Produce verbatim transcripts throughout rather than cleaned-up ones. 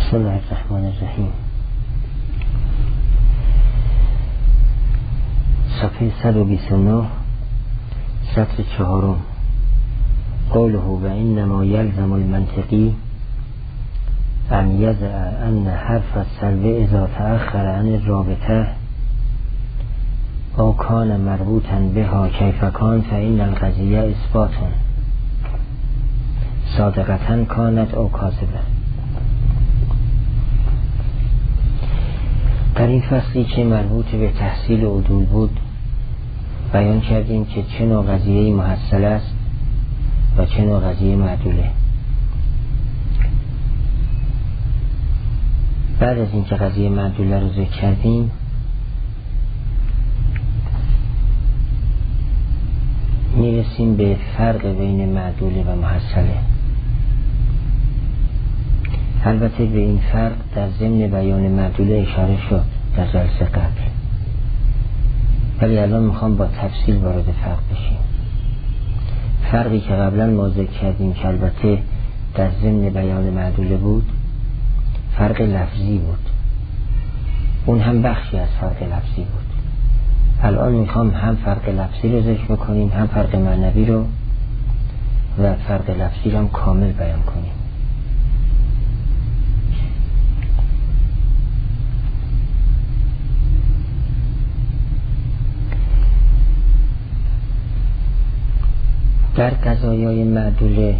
بسم الله الرحمن الرحیم. صفحه صد و بیست و نه، سطر چهارم. قوله و انما یلزم المنطقی ان یضع ان حرف السلب اذا تأخر عن الرابطه او کان مربوطا بها کیف کان فإن القضیه اثبات صادقة کانت او کاذبه. در این فصلی که مربوط به تحصیل عدول بود بیان کردیم که چه نوع قضیه محصل است و چه نوع قضیه معدوله. بعد از اینکه قضیه معدوله رو ذکر کردیم میرسیم به فرق بین معدوله و محصله. البته به این فرق در ضمن بیان معدوله اشاره شد در جلسه قبل، ولی الان میخوام با تفصیل وارد فرق بشیم. فرقی که قبلا ما ذکر کردیم که البته در ضمن بیان معدوله بود فرق لفظی بود، اون هم بخشی از فرق لفظی بود. الان میخوام هم فرق لفظی رو ذکر بکنیم هم فرق معنوی رو، و فرق لفظی رو هم کامل بیان کنیم. در قضایای معدوله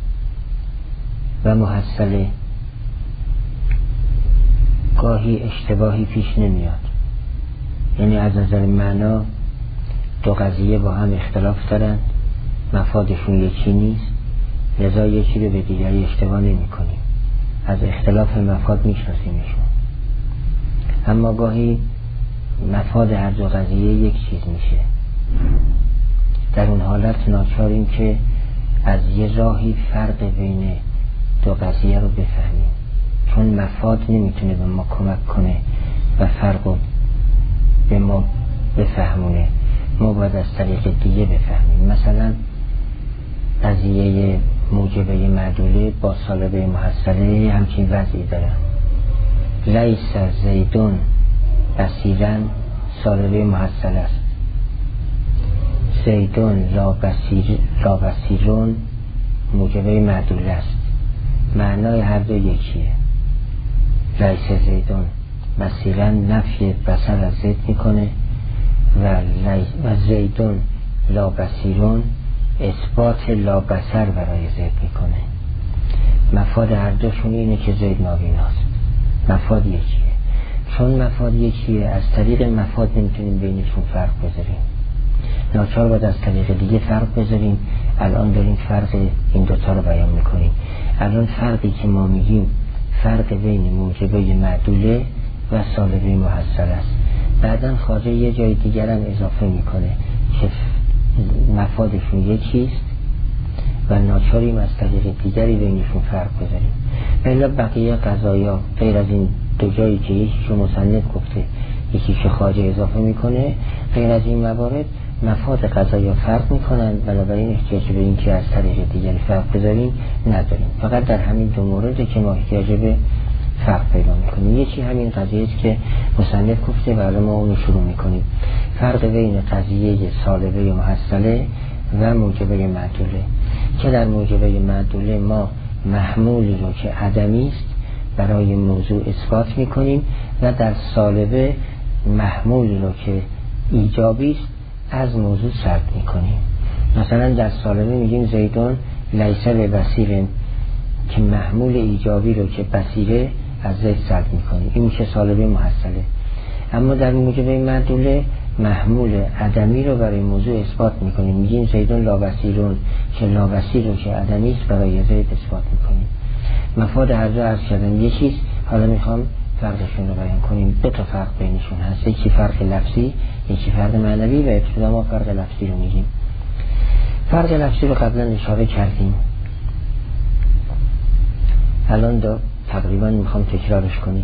و محصله گاهی اشتباهی پیش نمیاد، یعنی از نظر معنا دو قضیه با هم اختلاف دارن، مفادشون یکی نیست، لذا یکی رو به دیگری اشتباه نمی کنیم، از اختلاف مفاد میشناسیمشون. اما گاهی مفاد هر دو قضیه یک چیز میشه، در اون حالت ناچاریم که از یه راهی فرق بین دو قضیه رو بفهمیم، چون مفاد نمیتونه به ما کمک کنه و فرق رو به ما بفهمونه، ما باید از طریق دیگه بفهمیم. مثلا قضیه موجبه معدوله با سالبه محصله همچین وضعی داره. لیس زیدون بصیرا سالبه محصله است، زیدون لا بصیر لا بصیرون موجبه معدوله است. معنای هر دو یکیه. لیس زیدون بصیرا نفی بصر از زید میکنه و, و زیدون لا بصیرون اثبات لا بصر برای زید میکنه. مفاد هر دوشون اینه که زید نابیناست. مفاد یکیه. چون مفاد یکیه از طریق مفاد نمیتونیم بینشون فرق بذاریم، ناچار باید از طریق دیگه فرق بذاریم. الان داریم فرق این دوتا رو بیان میکنیم. الان فرقی که ما میگیم فرق بین موجبه معدوله و سالبه محصل است. بعداً خواجه یه جای دیگر هم اضافه میکنه که مفادشون یکیست و ناچاریم از طریق دیگری بینشون فرق بذاریم. الا بقیه قضایا غیر از این دو جایی که یکیشو مصنف گفته یکیشو خواجه اضافه میکنه، غیر از این موارد مفاد قضایا فرق میکنن، بنابراین احتیاج به این که از طریق دیگری فرق بذاریم نداریم. فقط در همین دو مورد که ما احتیاج به فرق پیدا میکنیم. یکی همین قضیه است که مصنف گفته و الان ما اونو شروع میکنیم. فرق بین قضیه سالبه محصله و موجبه معدوله، که در موجبه معدوله ما محمولی رو که عدمی است برای موضوع اثبات میکنیم و در سالبه محمولی رو که ایجابی است از موضوع سلب میکنیم. مثلا در سالبه میگیم زیدون لیس ببصیر، که محمول ایجابی رو که بصیره از زید سلب میکنیم، این میشه سالبه محصله. اما در موجبه معدوله محمول عدمی رو برای موضوع اثبات میکنیم، میگیم زیدون لا بصیرون، که لا بصیر رو که عدمی است برای زید اثبات میکنیم. مفاد هر دو عرض کردم یکیست. حالا میخوام فرقشون رو بیان کنیم. دو تا فرق بینشون هست، یکی فرق لفظی یکی فرق معنوی، و ابتدا ما فرق لفظی رو میگیم. فرق لفظی رو قبلا اشاره کردیم، الان دو تقریبا میخوام تکرارش کنیم.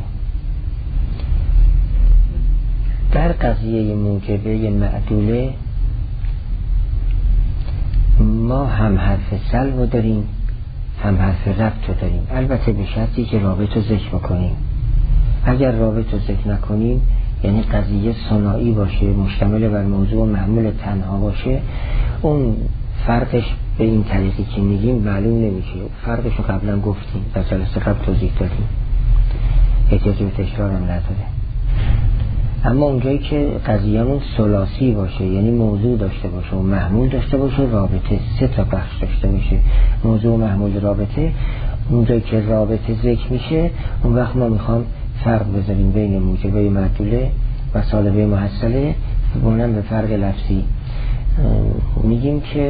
در قضیه موجبه معدوله ما هم حرف سلب رو داریم هم حرف ربط رو داریم، البته به شرطی که رابط رو ذکر کنیم. اگر رابط رو ذکر نکنیم، یعنی قضیه ثنایی باشه، مشتمل بر موضوع و محمول تنها باشه، اون فرقش به این طریقی که میگیم معلوم نمیشه. فرقش رو قبلا گفتیم، در جلسه قبل توضیح دادیم، احتیاج به تکرار هم نداره. اما اونجایی که قضیه‌مون ثلاثی باشه، یعنی موضوع داشته باشه و محمول داشته باشه، رابطه سه تا بخش داشته باشه، موضوع و محمول رابطه، اونجایی که رابطه ذکر میشه، اون وقت ما میخوام فرق بذاریم بین موجبه معدوله و سالبه محصله. بونم به فرق لفظی میگیم که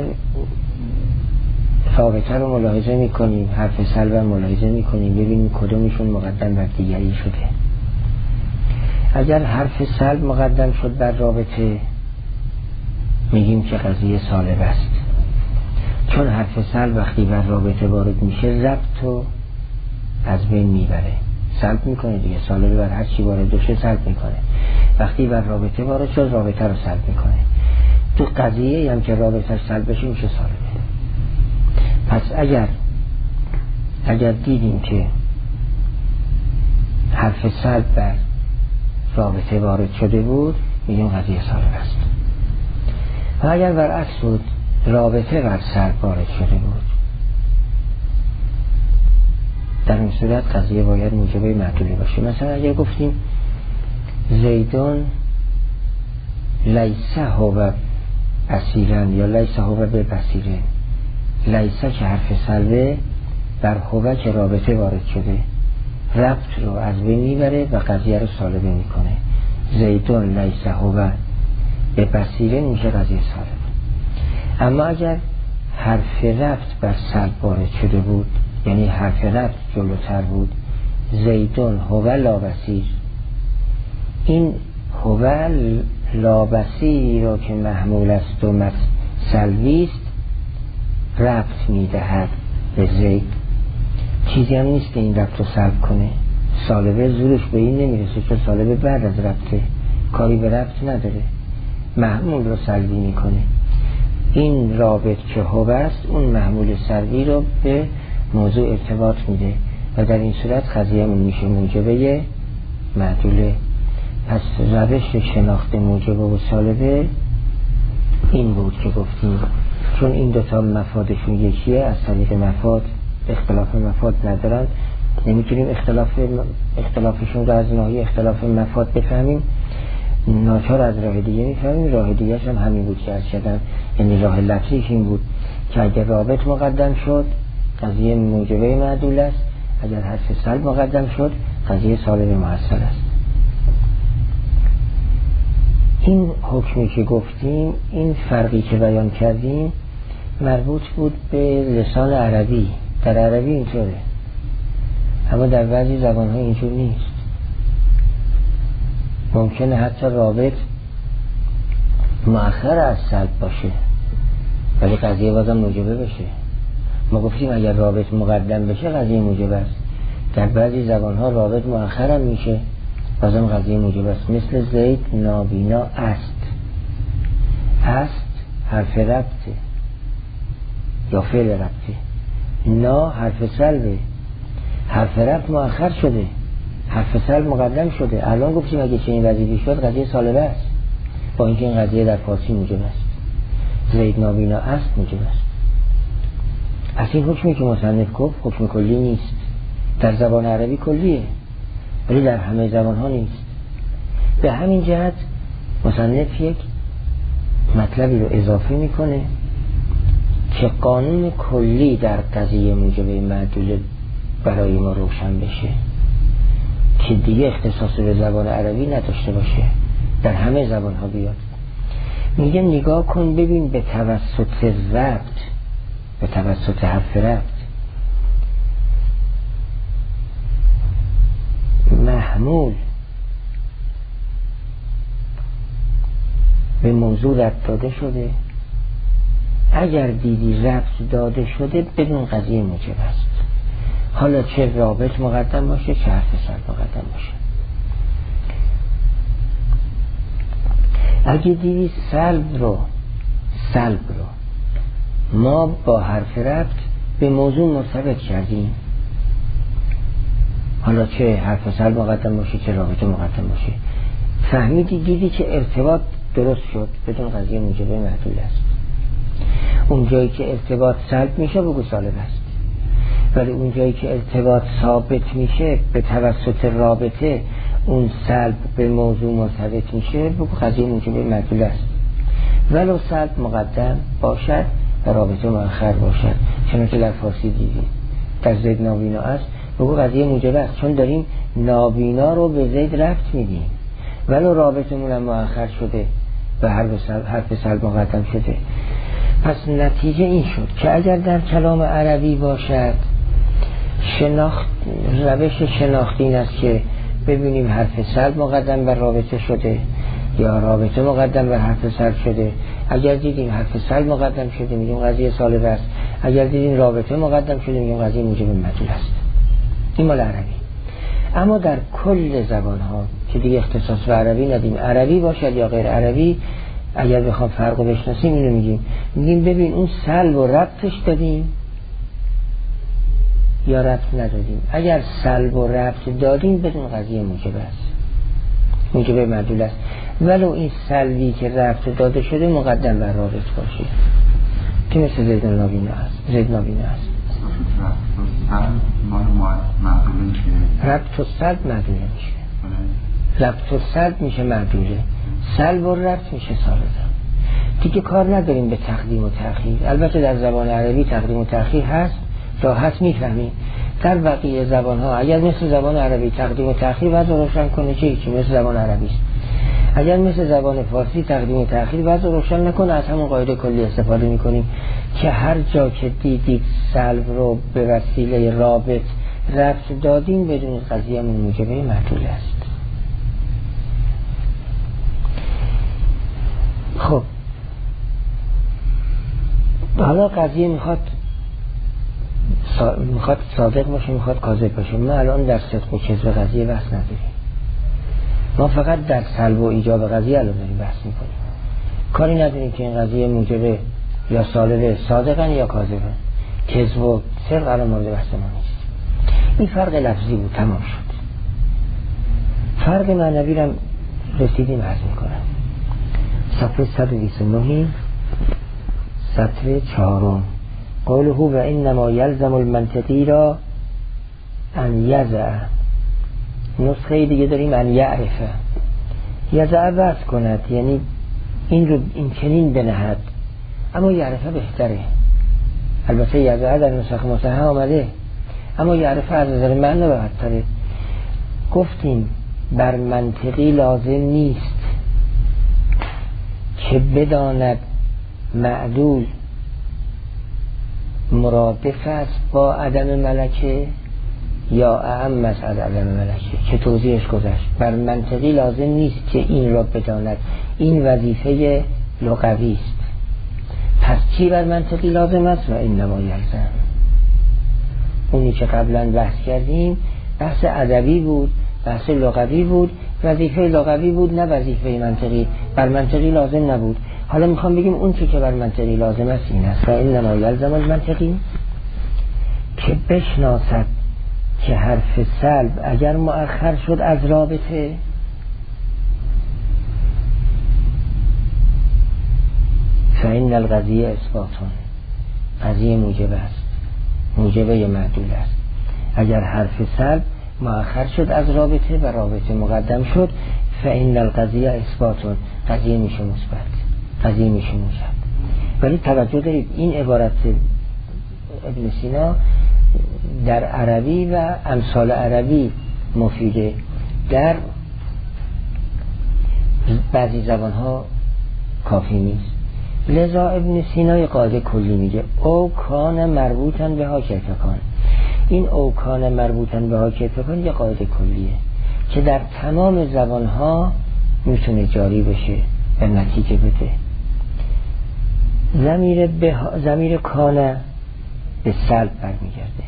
رابطه رو ملاحظه میکنیم، حرف سلب رو ملاحظه میکنیم، ببینیم کدومشون مقدم بر دیگری شده. اگر حرف سلب مقدم شد بر رابطه، میگیم که قضیه سالب است، چون حرف سلب وقتی بر رابطه وارد میشه ربط رو از بین میبره، سلب میکنه دیگه. سالب بر هر چی وارد بشه سلب میکنه، وقتی بر رابطه وارد شد رابطه رو سلب میکنه. تو قضیه هم که رابطه سلب بشه میشه سالبه. پس اگر اگر دیدیم که حرف سلب بر رابطه وارد شده بود، میگیم قضیه سالب است. و اگر برعکس بود، رابطه بر سلب وارد شده بود، در این صورت قضیه باید موجبه معدوله باشه. مثلا اگر گفتیم زیدون لیسه هو اسیرن یا لیسه هو به بصیره، لیسه که حرف سلبه بر هو که رابطه وارد شده ربط رو از بین میبره و قضیه رو سالبه میکنه. زیدون لیسه هو به بصیره میشه قضیه سالب. اما اگر حرف ربط بر سلب وارد شده بود، یعنی حرف ربط جلوتر بود، زیدون هو لا بصیر، این هو لا بصیر رو که محمول است و سلبی است ربط میدهد به زید. چیزی هم نیست که این ربط رو سلب کنه، سالبه زورش به این نمیرسه، چون سالبه بعد از ربطه، کاری به ربط نداره، محمول رو سلبی میکنه. این رابط که هو است اون محمول سلبی رو به موضوع ارتباط میده و در این صورت قضیه‌مون میشه موجبه معدوله. پس روش شناخت موجبه و سالبه این بود که گفتیم، چون این دوتا مفادشون یکیه، از طریق مفاد اختلاف مفاد ندارن، نمیتونیم اختلاف اختلافشون رو از ناحیه اختلاف مفاد بفهمیم، ناچار از راه دیگه میفهمیم. راه دیگه هم همین بود که عرض کردم، یعنی راه لفظیش این بود که اگر رابط مقدم شد قضیه موجبه معدول است، اگر حرف سلب مقدم شد قضیه سالب محصل است. این حکمی که گفتیم، این فرقی که بیان کردیم مربوط بود به لسان عربی. در عربی اینطوره، اما در بعضی زبان‌ها اینطور نیست. ممکنه حتی رابط مؤخر از سلب باشه ولی قضیه بازم موجبه بشه. ما گفتیم اگر رابط مقدم بشه قضیه موجبه است. در بعضی زبان‌ها رابط مؤخر هم میشه بازم قضیه موجبه است. مثل زید نابینا است. است حرف ربطه یا فعل ربطه، نا حرف سلبه، حرف ربط مؤخر شده، حرف سلب مقدم شده. الان گفتیم اگه چنین وضعی شد قضیه سالبه است، با اینکه این قضیه در فارسی موجب است. زید نابینا است موجب است. پس این حکمی که مصنف گفت حکم کلی نیست. در زبان عربی کلیه ولی در همه زبان ها نیست. به همین جهت مصنف یک مطلبی رو اضافه میکنه که قانون کلی در قضیه موجبه معدوله برای ما روشن بشه، که دیگه اختصاص به زبان عربی نداشته باشه، در همه زبان ها بیاد. میگه نگاه کن ببین به توسط ربط، به توسط حرف ربط محمول به موضوع ربط داده شده. اگر دیدی ربط داده شده بدون قضیه موجب است، حالا چه رابط مقدم باشه چه حرف سلب مقدم باشه. اگه دیدی سلب رو سلب رو ما با حرف ربط به موضوع مرتبط کردیم، حالا چه حرف سلب مقدم باشه چه رابطه مقدم باشه، فهمیدی دیدی که ارتباط درست شد، بدون قضیه موجبه معدول است. اون جایی که ارتباط سلب میشه بگو سالب است، ولی اون جایی که ارتباط ثابت میشه به توسط رابطه، اون سلب به موضوع مرتبط میشه بگو قضیه موجبه معدول است. ولو سلب مقدم باشد و رابطه مؤخر باشد، چون که در فارسی دیدیم در زید نابینا است، بگو قضیه موجبه است، چون داریم نابینا رو به زید رفت میدیم، ولو رابطه مون مؤخر شده و حرف سلب مقدم شده. پس نتیجه این شد که اگر در کلام عربی باشد شناخت، روش شناختی این است که ببینیم حرف سلب مقدم بر رابطه شده یا رابطه مقدم بر حرف سلب شده. اگر دیدیم حرف سلب مقدم شده میگیم قضیه سالب است، اگر دیدیم رابطه مقدم شده میگیم قضیه موجب معدول است. این مال عربی. اما در کل زبان ها که دیگه اختصاص به عربی ندیم، عربی باشد یا غیر عربی، اگر بخوام فرق بشناسیم اینو میگیم میگیم ببین اون سلب و ربطش دادیم یا ربط ندادیم. اگر سلب و ربط دادیم بدون قضیه موجب است، موجب معدول است، ولو این سلبی که ربط داده شده مقدم بر رابط باشه که مثل زید نابینا است. زید نابینا است ربط و سلب معدوله میشه، ربط و سلب میشه معدوله، سلب و ربط میشه سالبه. دیگه کار نداریم به تقدیم و تأخیر. البته در زبان عربی تقدیم و تأخیر هست، راحت میفهمیم. در بقیه زبان ها اگر مثل زبان عربی تقدیم و تأخیر وضع روشن کنه چه چی مثل زبان عربی است. اگر مثل زبان فارسی تقدیم و تأخیر وضع روشن نکنه، از همون قاعده کلی استفاده میکنیم که هر جا که دیدید سلب رو به وسیله رابط ربط دادیم بدون قضیه من موجبه معدول است. خب حالا قضیه میخواد سا... میخواد صادق باشه میخواد کاذب باشه. ما الان در صدق و کذب قضیه بحث نداریم، ما فقط در سلب و ایجاب قضیه الان داریم بحث میکنیم. کاری نداریم که این قضیه موجبه یا سالبه، صادقن یا کاذبن. کذب و صدق الان مورد بحث ما نیست. این فرق لفظی بود، تمام شد. فرق معنوی رو رسیدیم عرض میکنم. صفحه صد و بیست و نه سطر چهارم، قوله و انما یلزم المنطقی را ان یزع. نسخه دیگه داریم ان یعرفه. یزع بحث کند یعنی این رو این چنین بنهد، اما یعرفه بهتره. البته یزع در نسخه مصحح آمده، اما یعرفه از نظر معنی بهتره. گفتیم بر منطقی لازم نیست که بداند معدول مرادف است با عدم ملکه یا اعم است از عدم ملکه که توضیحش گذشت. بر منطقی لازم نیست که این را بداند، این وظیفه لغوی است. پس چی بر منطقی لازم است؟ و انما یلزم. اونی که قبلا بحث کردیم بحث ادبی بود، بحث لغوی بود، وظیفه لغوی بود نه وظیفه منطقی. بر منطقی لازم نبود. حالا میخوام بگیم اون چی که بر منطقی لازم است این است و انما یلزم المنطقی که بشناسد که حرف سلب اگر مؤخر شد از رابطه فإن القضیه اثباتون، قضیه موجب است، موجبه معدول است. اگر حرف سلب مؤخر شد از رابطه و رابطه مقدم شد فإن القضیه اثباتون، قضیه میشه مثبت، قضیه میشه موجب. ولی توجه دارید این عبارت ابن سینا در عربی و امثال عربی مفیده، در بعضی زبانها کافی نیست. لذا ابن سینا قاعده کلی میگه او کان مربوطن به ها کیفکان. این او کان مربوطن به ها کیفکان یه قاعده کلیه که در تمام زبانها میتونه جاری بشه و نتیجه بده. ضمیر به ضمیر کان به سلب برمیگرده،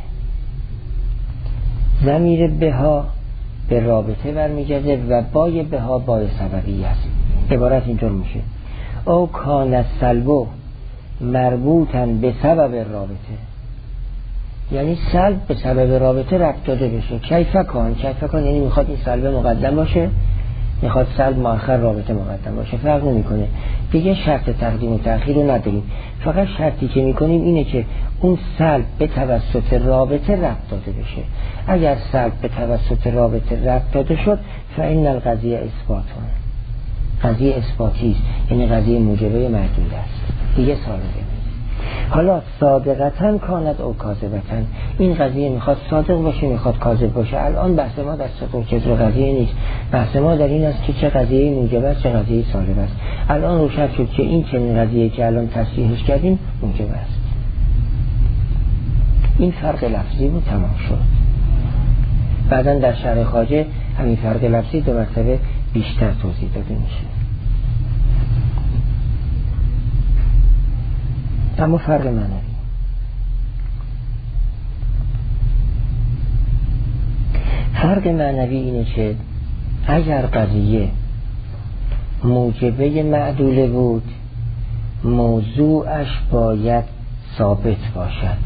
ضمیر به ها به رابطه برمیگرده و بای به ها بای سببی است. عبارت اینطور میشه او کان سلبو مربوطن به سبب رابطه. یعنی سلب به سبب رابطه ربط داده بشه. کیفکان، کیفکان یعنی میخواد این سلب مقدم باشه، میخواد سلب مؤخر رابطه مقدم باشه، فرق نمیکنه دیگه. شرط تقدیم و تأخیر رو نداریم، فقط شرطی که میکنیم اینه که اون سلب به توسط رابطه ربط داده بشه. اگر سلب به توسط رابطه ربط داده شد فإن القضیه اثباتون، قضیه اثباتی است، یعنی قضیه موجبه معدود است، دیگه سالبه نیست. حالا صادقتن کاند او کاذبتن، این قضیه میخواد صادق باشه میخواد کاذب باشه. الان بحث ما در صدق و کذب قضیه نیست، بحث ما در این است که چه قضیه موجب است چه قضیه سالب است. الان روشن شد که این چنین قضیه که الان تصریحش کردیم موجب است. این فرق لفظی بود، تمام شد. بعدن در شرح خواجه همین فرق لفظی دو مرتبه بیشتر توضیح داده میشه. اما فرق معنوی، فرق معنوی اینه که اگر قضیه موجبه معدوله بود موضوعش باید ثابت باشد،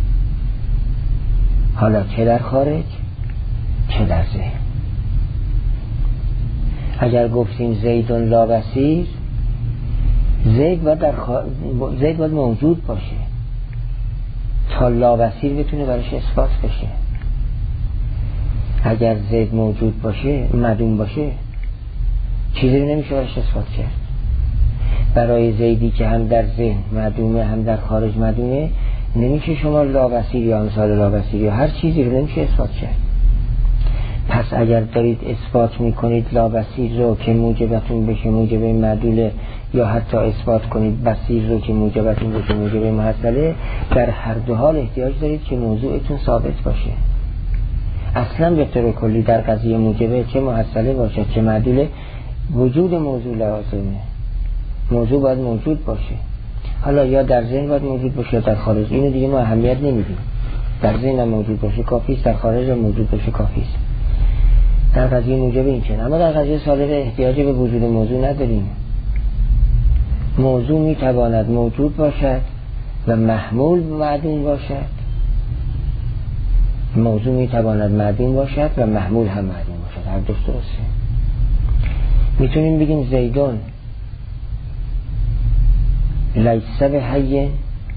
حالا چه در خارج چه در ذهن. اگر گفتیم زیدون لا بصیر، زید باید, در خ... زید باید موجود باشه تا لا بصیر بتونه براش اثبات بشه. اگر زید موجود باشه معدوم باشه چیزی نمیشه براش اثبات کرد. برای زیدی که هم در ذهن معدومه هم در خارج معدومه نمیشه شما لا بصیر یا امثال لا بصیر یا هر چیزی رو نمیشه اثبات کرد. پس اگر دارید اثبات میکنید لا بصیر رو که موجبتون بشه موجبه معدوله، یا حتی اثبات کنید بصیر رو که موجبتون بشه موجبه محصله، در هر دو حال احتیاج دارید که موضوعتون ثابت باشه. اصلا به طور کلی در قضیه موجبه چه محصله باشه چه معدوله وجود موضوع لازمه، موضوع باید موجود باشه. حالا یا در ذهن باید موجود باشه یا در خارج، اینو دیگه ما اهمیت نمیدیم. در ذهن هم موجود باشه کافیست، در خارج هم موجود باشه کافیست. در قضیه موجبه این چنین. اما در قضیه سالبه احتیاج به وجود موضوع نداریم. موضوع میتواند موجود باشد و محمول معدوم باشد، موضوع میتواند معدوم باشد و محمول هم معدوم باشد، هر دوست درسته. میتونیم بگیم زیدون لیس به حی،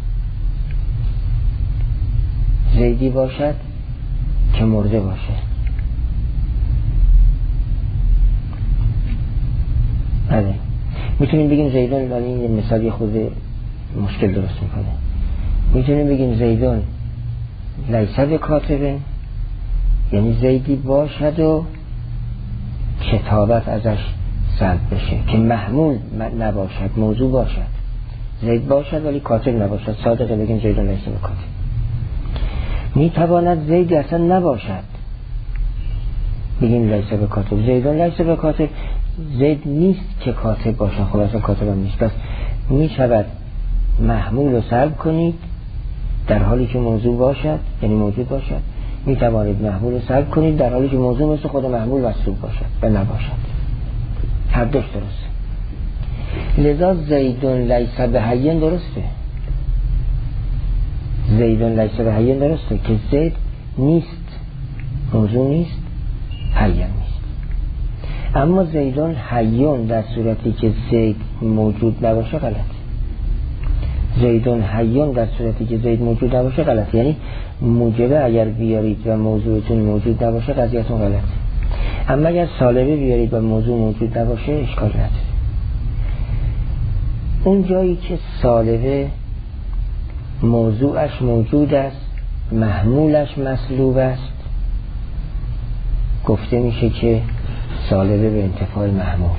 زیدی باشد که مرده باشد. بله میتونیم بگیم زیدون، ولی این مثالی خود مشکل درست میکنه. میتونیم بگیم زیدون لیس به کاتبه، یعنی زیدی باشد و کتابت ازش سلب بشه که محمول نباشد موضوع باشد. زید باشد ولی کاتب نباشد، صادقه بگیم زیدون لیس به کاتب. میتواند زید اصلا نباشد، بگیم لیس به کاتب. زیدون لیس به کاتب، زید نیست که کاتب باشد، خب اصلا کاتب هم نیست. پس میشود محمول رو سلب کنید در حالی که موضوع باشد، یعنی موجود باشد. میتوانید محمول رو سلب کنید در حالی که موضوع مثل خود محمول مسلوب باشد و نباشد. هر دوش درسته. لذا زیدون لیس به حی درسته، زیدون لیس به حی درسته که زید نیست، موضوع نیست، حی نیست. اما زیدون حیون در صورتی که زید موجود نباشه غلط. زیدون حیون در صورتی که زید موجود نباشه غلط، یعنی موجبه اگر بیارید و موضوعتون موجود نباشه قضیهتون غلط. اما اگر سالبه بیارید و موضوع موجود نباشه اشکال نداره. اون جایی که سالبه موضوعش موجود است محمولش مسلوب است گفته میشه که سالبه به انتفاع محمول،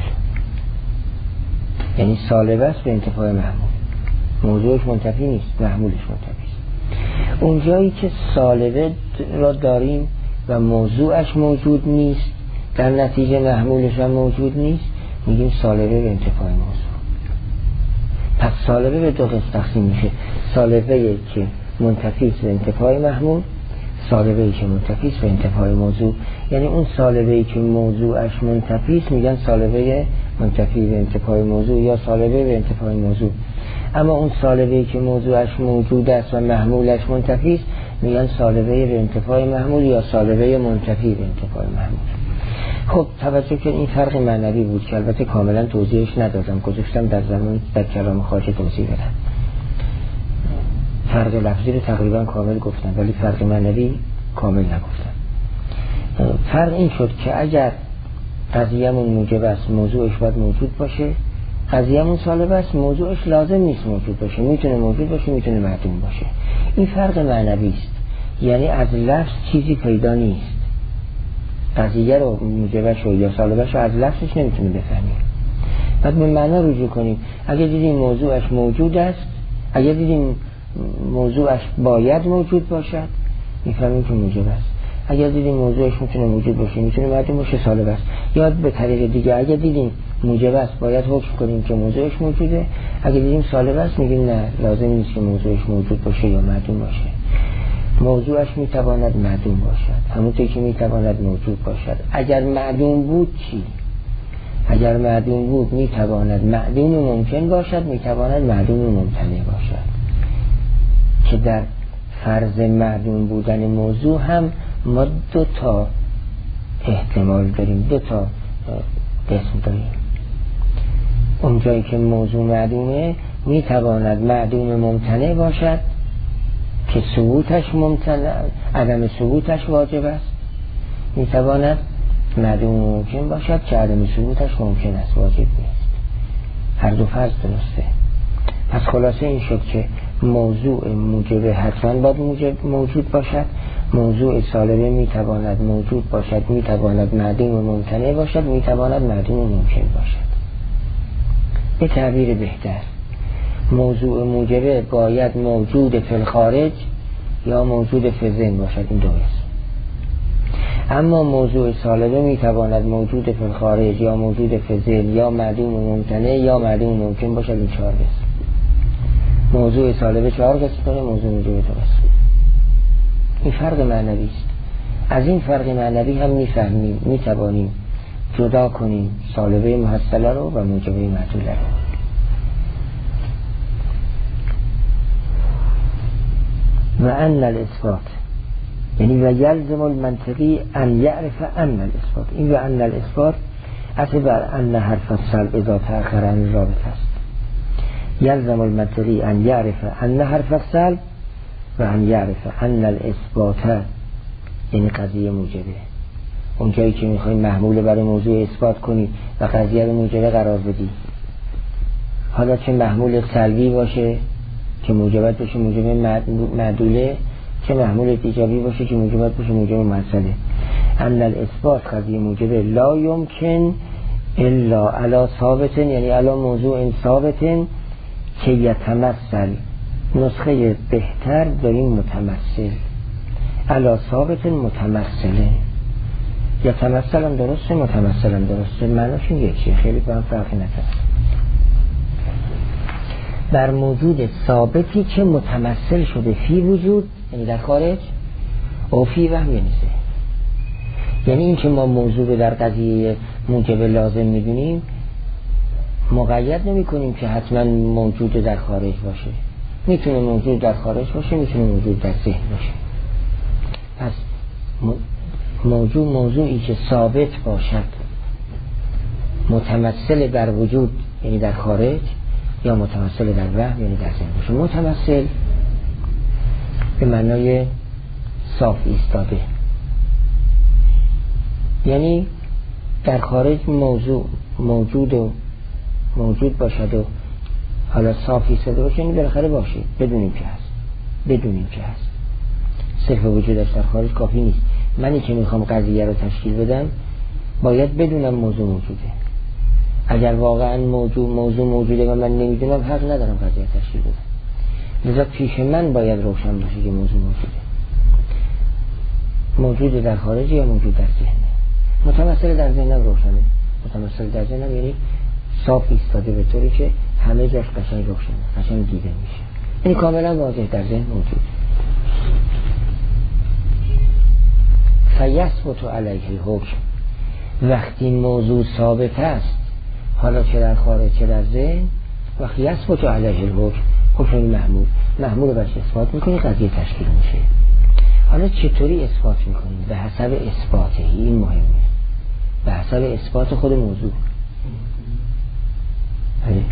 یعنی سالبه است به انتفاع محمول، موضوعش منتفی نیست محمولش منتفی است. اون جایی که سالبه را داریم و موضوعش موجود نیست در نتیجه محمولش هم موجود نیست میگیم سالبه به انتفاع موضوع. پس سالبه به دو قسم تقسیم میشه، سالبه که منتفی است به انتفاع محمول، سالبه که منتفی است به انتفاع موضوع. یعنی اون سالبه که موضوعش منتفی است میگن سالبه منتفی به انتفاع موضوع یا سالبه به انتفاع موضوع. اما اون سالبه که موضوعش موجود است و محمولش منتفی است میگن سالبه به انتفاع محمول یا سالبه منتفی به انتفاع محمول. خب توجه که این فرق معنوی بود که البته کاملا توضیحش ندادم، گذاشتم در زمان در کلام خارج توضیح بدم. فرق لفظی رو تقریبا کامل گفتم ولی فرق معنوی کامل نگفتم. فرق این شد که اگر قضیه‌مون موجب است موضوعش باید موجود باشه، قضیه‌مون سالب است موضوعش لازم نیست موجود باشه، میتونه موجود باشه میتونه معدوم باشه. این فرق معنوی است، یعنی از لفظ چیزی پیدا نیست. قضیه رو موجبش رو یا سالبش رو از لفظش نمیتونه بفهمیم. بعد به معنا رجوع کنیم. اگه دیدیم موضوعش موجود است، اگه دیدیم موضوعش باید موجود باشد، میفهمیم که موجب است. اگر دیدیم موضوعش میتونه موجود باشه میتونه معدوم باشه، سالب است. یا به طریق دیگه اگر دیدیم موجب است باید حکم کنیم که موضوعش موجوده، اگر دیدیم سالب است میگیم نه لازم نیست که موضوعش موجود باشه یا معدوم باشه. موضوعش میتواند معدوم باشد همونطور که میتواند موجود باشد. اگر معدوم بود چی؟ اگر معدوم بود میتواند معدوم ممکن باشد، میتواند معدوم ممتنع باشد. که در فرض معدوم بودن موضوع هم ما دو تا احتمال داریم، دو تا قسم داریم. اونجایی که موضوع معدومه میتواند معدوم ممتنع باشد که ثبوتش ممتنع، عدم ثبوتش واجب است. میتواند معدوم ممکن باشد که عدم ثبوتش ممکن است، واجب نیست. هر دو فرض درسته. پس خلاصه این شد که موضوع موجب حتما باید موجب موجود باشد، موضوع سالبه میتواند موجود باشد، میتواند معدوم ممتنع باشد، میتواند معدوم ممکن باشد. به تعبیر بهتر موضوع موجبه باید موجود فی الخارج یا موجود فی ذهن باشد، این دو است. اما موضوع سالبه میتواند موجود فی الخارج یا موجود فی ذهن یا معدوم ممتنع یا معدوم ممکن باشد، این چهار است. موضوع سالبه چهار قسم داره، موضوع موجبه دو قسم. این فرق معنوی است. از این فرق معنوی هم میفهمیم میتوانیم جدا کنیم سالبه محصله رو و موجبه معدوله رو. و ان الاثبات یعنی و یلزم المنطقی ان یعرف ان الاثبات. این و ان الاثبات اصل بر ان حرف السلب اذا تأخر عن رابط است. یلزم المنطقی ان یعرف ان حرف السلب و ان یعرف ان الاثبات یعنی قضیه موجبه. اون جایی که میخوایی محمول برای موضوع اثبات کنی و قضیه رو موجبه قرار بدی، حالا چه محمول سلبی باشه که موجبت باشه موجب معدوله، چه محمول ایجابی باشه که موجبت باشه موجب مسئله. ان الاثبات قضیه موجبه لا یمکن الا علی ثابت یعنی علی موضوع ثابت که یتمثل. نسخه بهتر داریم متمثل، علی ثابت متمثله. یتمثل هم درسته متمثل هم درسته، معناشون یکیه، خیلی با هم فرقی نکنه. بر موجود ثابتی که متمثل شده فی وجود یعنی در خارج او فی وهم یعنی سه. یعنی این که ما موضوع در قضیه موجب لازم میدونیم مقید نمی کنیم که حتما موجود در خارج باشه، میتونه موجود در خارج باشه، میتونه موجود در ذهن باشه. پس موضوع موضوعی که ثابت باشد متمثل در وجود یعنی در خارج یا متمثل در وهم یعنی در ذهن باشه. متمثل به معنای صاف ایستاده، یعنی در خارج موضوع موجود و موجود باشد و حالا صاف ایستاده باشه، یعنی بالاخره باشه، بدونیم که هست بدونیم که هست. صرف وجودش در خارج کافی نیست. منی که میخوام قضیه رو تشکیل بدم باید بدونم موضوع موجوده. اگر واقعا موضوع موضوع موجوده و من نمیدونم حق ندارم قضیه تشکیل بدم. لذا پیش من باید روشن باشه که موضوع موجوده. موجود در خارج یا موجود در ذهنه. متمثل در ذهنم روشنه. متمثل در ذهنم یعنی صاف ایستاده به طوری که همه جاش قشنگ روشنه، قشنگ دیده میشه. این کاملا واضح در ذهن موجود. فیثبت علیه الحکم، وقتی موضوع ثابت است حالا چه در خارج چه در ذهن، وقتی یثبت علیه الحکم حکم محمول محمول رو برش اثبات میکنی قضیه تشکیل میشه. حالا چطوری اثبات میکنیم؟ به حسب اثباته، این مهمه، به حسب اثبات خود موضوع. بله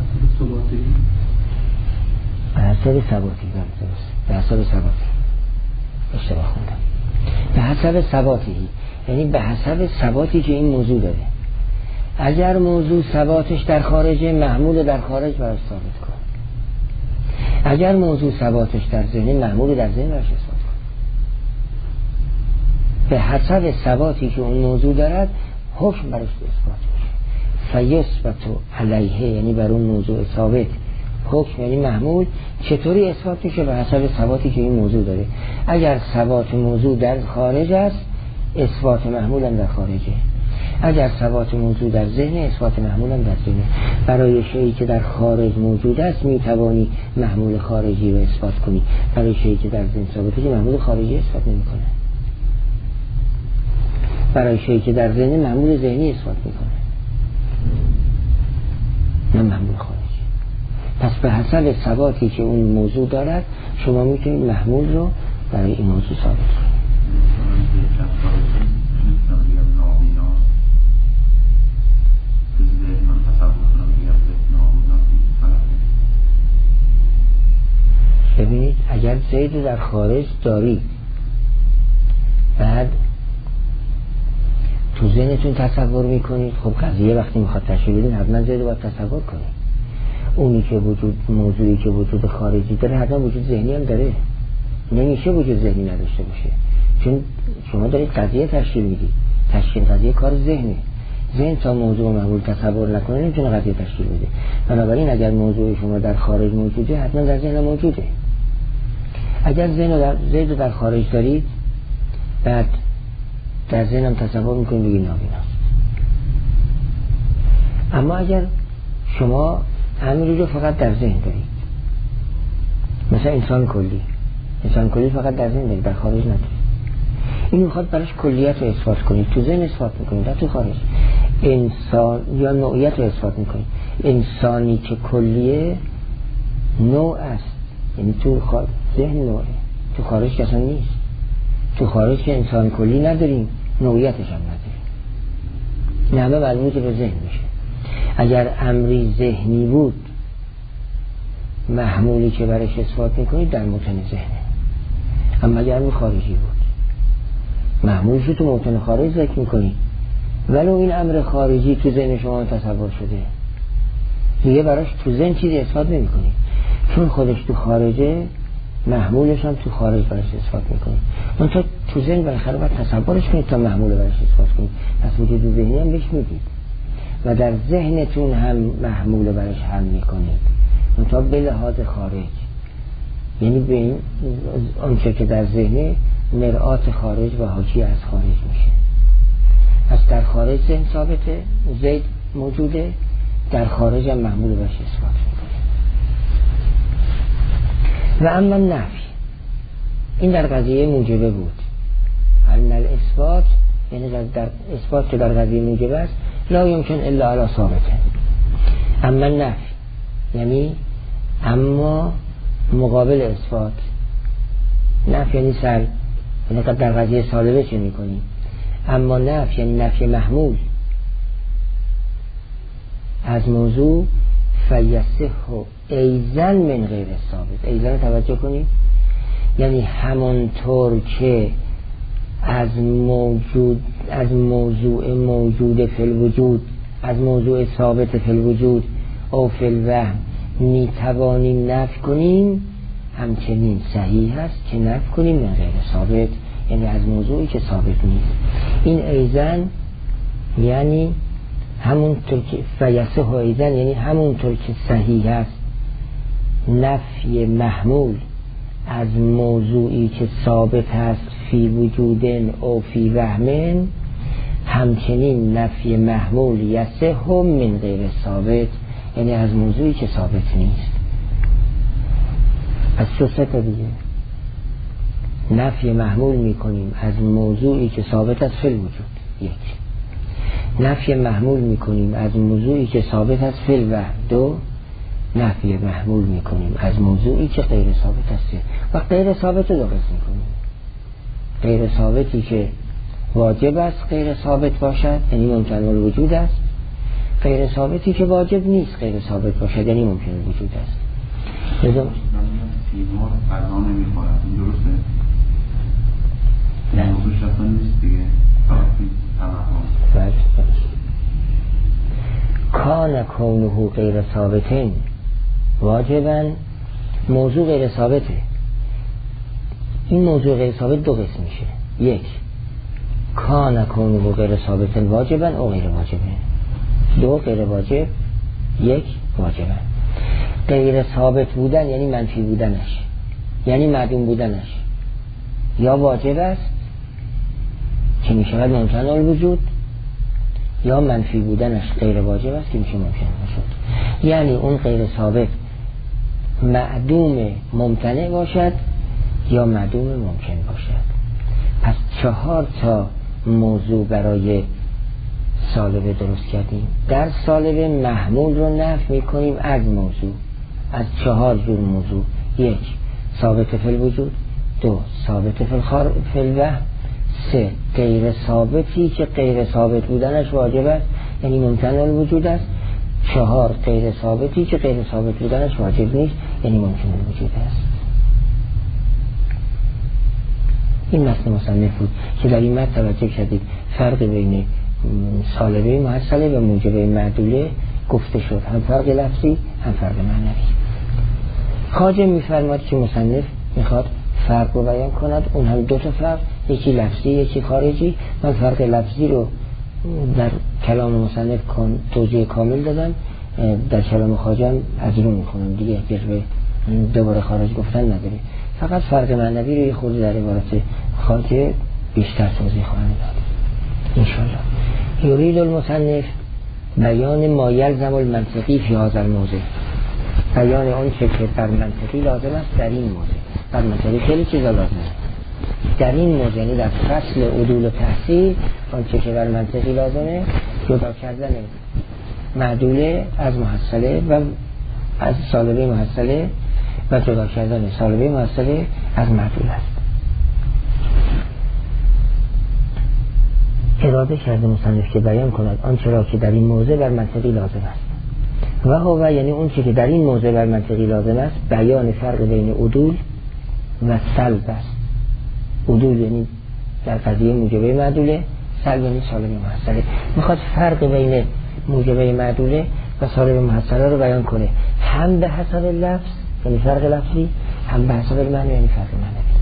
به حسب ثباتی، به حسب ثباتی اشتباه خوندم، به حسب ثباتی، یعنی به حسب ثباتی که این موضوع داره. اگر موضوع ثباتش در خارجه، محمول در خارج براش ثابت کن. اگر موضوع ثباتش در ذهن، محمول در ذهن براش اثبات کن. به حسب ثباتی که اون موضوع دارد حکم براش اثبات میشه. فیثبت علیه یعنی بر اون موضوع ثابت، حکم یعنی محمول چطوری اثبات میشه؟ به حسب ثباتی که این موضوع داره. اگر ثبات موضوع در خارج است، اثبات محمول هم در خارجه. اگر ثبات موضوع در ذهن، اثبات محمول هم در ذهن. برای شیئی که در خارج موجود است میتوانی محمول خارجی رو اثبات کنی، برای شیئی که در ذهن ثابته که محمول خارجی اثبات نمیکنه. برای شیئی که در ذهن، محمول ذهنی اثبات میکنه، نه محمول خارجی. پس به حسب ثباتی که اون موضوع دارد شما میتونید محمول رو برای این موضوع ثابت کنید. ببینید اگر زید در خارج دارید، بعد تو ذهنتون تصور میکنید، خب قضیه وقتی میخواد تشریح بدین حتما زید رو باید تصور کنید. اونی که وجود، موضوعی که وجود خارجی داره حتما وجود ذهنی هم داره، نمیشه وجود ذهنی نداشته باشه، چون شما دارید قضیه تشریح میدید. تشریح قضیه کار ذهنه، ذهن تا موضوع محمول تصور نکنه نمیتونه قضیه تشریح بده. بنابراین اگر موضوع شما در خارج موجوده، حتما در ذهن موجوده. اگر ذهن در زید در خارج دارید، بعد در ذهن هم تصور میکنید بگید نابیناست. اما اگر شما امری رو فقط در ذهن دارید، مثلا انسان کلی، انسان کلی فقط در ذهن دارید، در خارج ندارید، این میخواد براش کلیت رو اثبات کنید، تو ذهن اثبات میکنید، در تو خارج انسان یا نوعیت رو اثبات میکنید. انسانی که کلیه نوع است، یعنی تو خارج ذهن نوعه، تو خارج که اصلا نیست. تو خارج که انسان کلی نداریم، نوعیتش هم نداریم، نه همه معلومه که به ذهن میشه. اگر امری ذهنی بود، محمولی که برش اثبات میکنید در متن ذهنه. اما اگر امری خارجی بود، محمولش رو تو متن خارج ذکر میکنید، ولو این امر خارجی تو ذهن شما تصور شده، دیگه براش تو ذهن چیزی اثبات نمیکنید، چون خودش تو خارجه، محمولش هم تو خارج براش اثبات میکنید. اون تا تو ذهن بالاخره باید تصورش کنید تا محمول براش اثبات کنید. پس وجود ذهنی هم بهش میدید و در ذهنتون هم محمول برش حل میکنید، منتها به لحاظ خارج، یعنی به این آنچه که در ذهن مرآت خارج و حاکی از خارج میشه. پس در خارج ذهن ثابته، زید موجوده، در خارج هم محمول برش اثبات میکنه. و اما نفی، این در قضیه موجبه بود. ان الاثبات یعنی در اثبات که در قضیه موجبه است، لا یمکن الا علی ثابته. اما نفی یعنی اما مقابل اثبات. نفی یعنی سر، یعنی در قضیه سالبه چه میکنی؟ اما نفی یعنی نفی محمول از موضوع، فیصح ایزن من غیر ثابت. ایزن توجه کنید، یعنی همانطور که از موجود از موضوع موجود فی الوجود، از موضوع ثابت فی الوجود او فی الوهم می توانیم نفی کنیم، همچنین صحیح است که نفی کنیم من غیر ثابت، یعنی از موضوعی که ثابت نیست. این ایزن یعنی همونطور که فیصح ایزن یعنی همونطور که صحیح است نفی محمول از موضوعی که ثابت است فی وجودن او فی وهمن، همچنین نفی محمول یصح من غیر ثابت، یعنی از موضوعی که ثابت نیست. از سه تا دیگه نفی محمول میکنیم از موضوعی که ثابت است فی الوجود، یک. نفی محمول میکنیم از موضوعی که ثابت است فی الوهم، دو. نفی محمول میکنیم از موضوعی که غیر ثابت است و غیر ثابت رو درست میکنیم. غیر ثابتی که واجب است غیر ثابت باشد یعنی ممکن الوجود است، غیر ثابتی که واجب نیست غیر ثابت باشد یعنی ممکن الوجود است. لذا سیمار غذا نمیخورد، این درسته؟ نه موضوع شفا نیست دیگه، بله کان کونه غیر ثابتین واجبا موضوع غیر ثابته. این موضوع غیر ثابت دو قسم میشه، یک کان کونه غیر ثابتین واجبا او غیر واجبه، دو غیر واجب یک واجبا. غیر ثابت بودن یعنی منفی بودنش یعنی معدوم بودنش یا واجب است که می شود ممکن الوجود یا منفی بودنش غیر واجب است که میشه ممکن الوجود. یعنی اون غیر ثابت معدوم ممتنع باشد یا معدوم ممکن باشد. پس چهار تا موضوع برای سالبه درست کردیم. در سالبه محمول رو نفی میکنیم از موضوع، از چهار جور موضوع: یک ثابت فی الوجود، دو ثابت فی الخارج فی الوهم، سه غیر ثابتی که غیر ثابت بودنش واجب است یعنی ممکن الوجود است، چهار غیر ثابتی که غیر ثابت بودنش واجب نیست یعنی ممکن الوجود است. این متن مصنف بود که در این متن توجه کردید فرق بین سالبه محصله و موجبه معدوله گفته شد، هم فرق لفظی هم فرق معنوی. خواجه میفرماد که مصنف میخواد فرق رو بیان کند، اون هم دو تا فرق، یکی لفظی یکی خارجی. من فرق لفظی رو در کلام مصنف توضیح کامل دادم، در کلام خواجه هم از رو میخونم دیگه، احتیاج به دوباره خارج گفتن نداره. فقط فرق معنوی رو یه خورده در عبارت خواجه بیشتر توضیح خواهم داد انشاءالله. یرید المصنف بیان ما یلزم المنطقی فی هذا الموضع، بیان اون چه که بر منطقی لازم است در این موضع. بر منطقی خیلی چیزا لازم است در این موضع، یعنی در فصل عدول و تحصیل اون چه که بر منطقی لازمه جدا کردن معدوله از محصله و از سالبه محصله و جدا کردن سالبه محصله از معدوله است. اراده کرده مصنف که بیان کند آنچه را که در این موضع بر منطقی لازم است و هو یعنی اون چه که در این موضع بر منطقی لازم است بیان فرق بین عدول و سلب است. عدول یعنی در قضیه موجبه معدوله، سلب یعنی سالبه محصله. میخواد فرق بین موجبه معدوله و سالبه محصله رو بیان کنه، هم به حسب لفظ یعنی فرق لفظی، هم به حسب معنی یعنی فرق معنوی.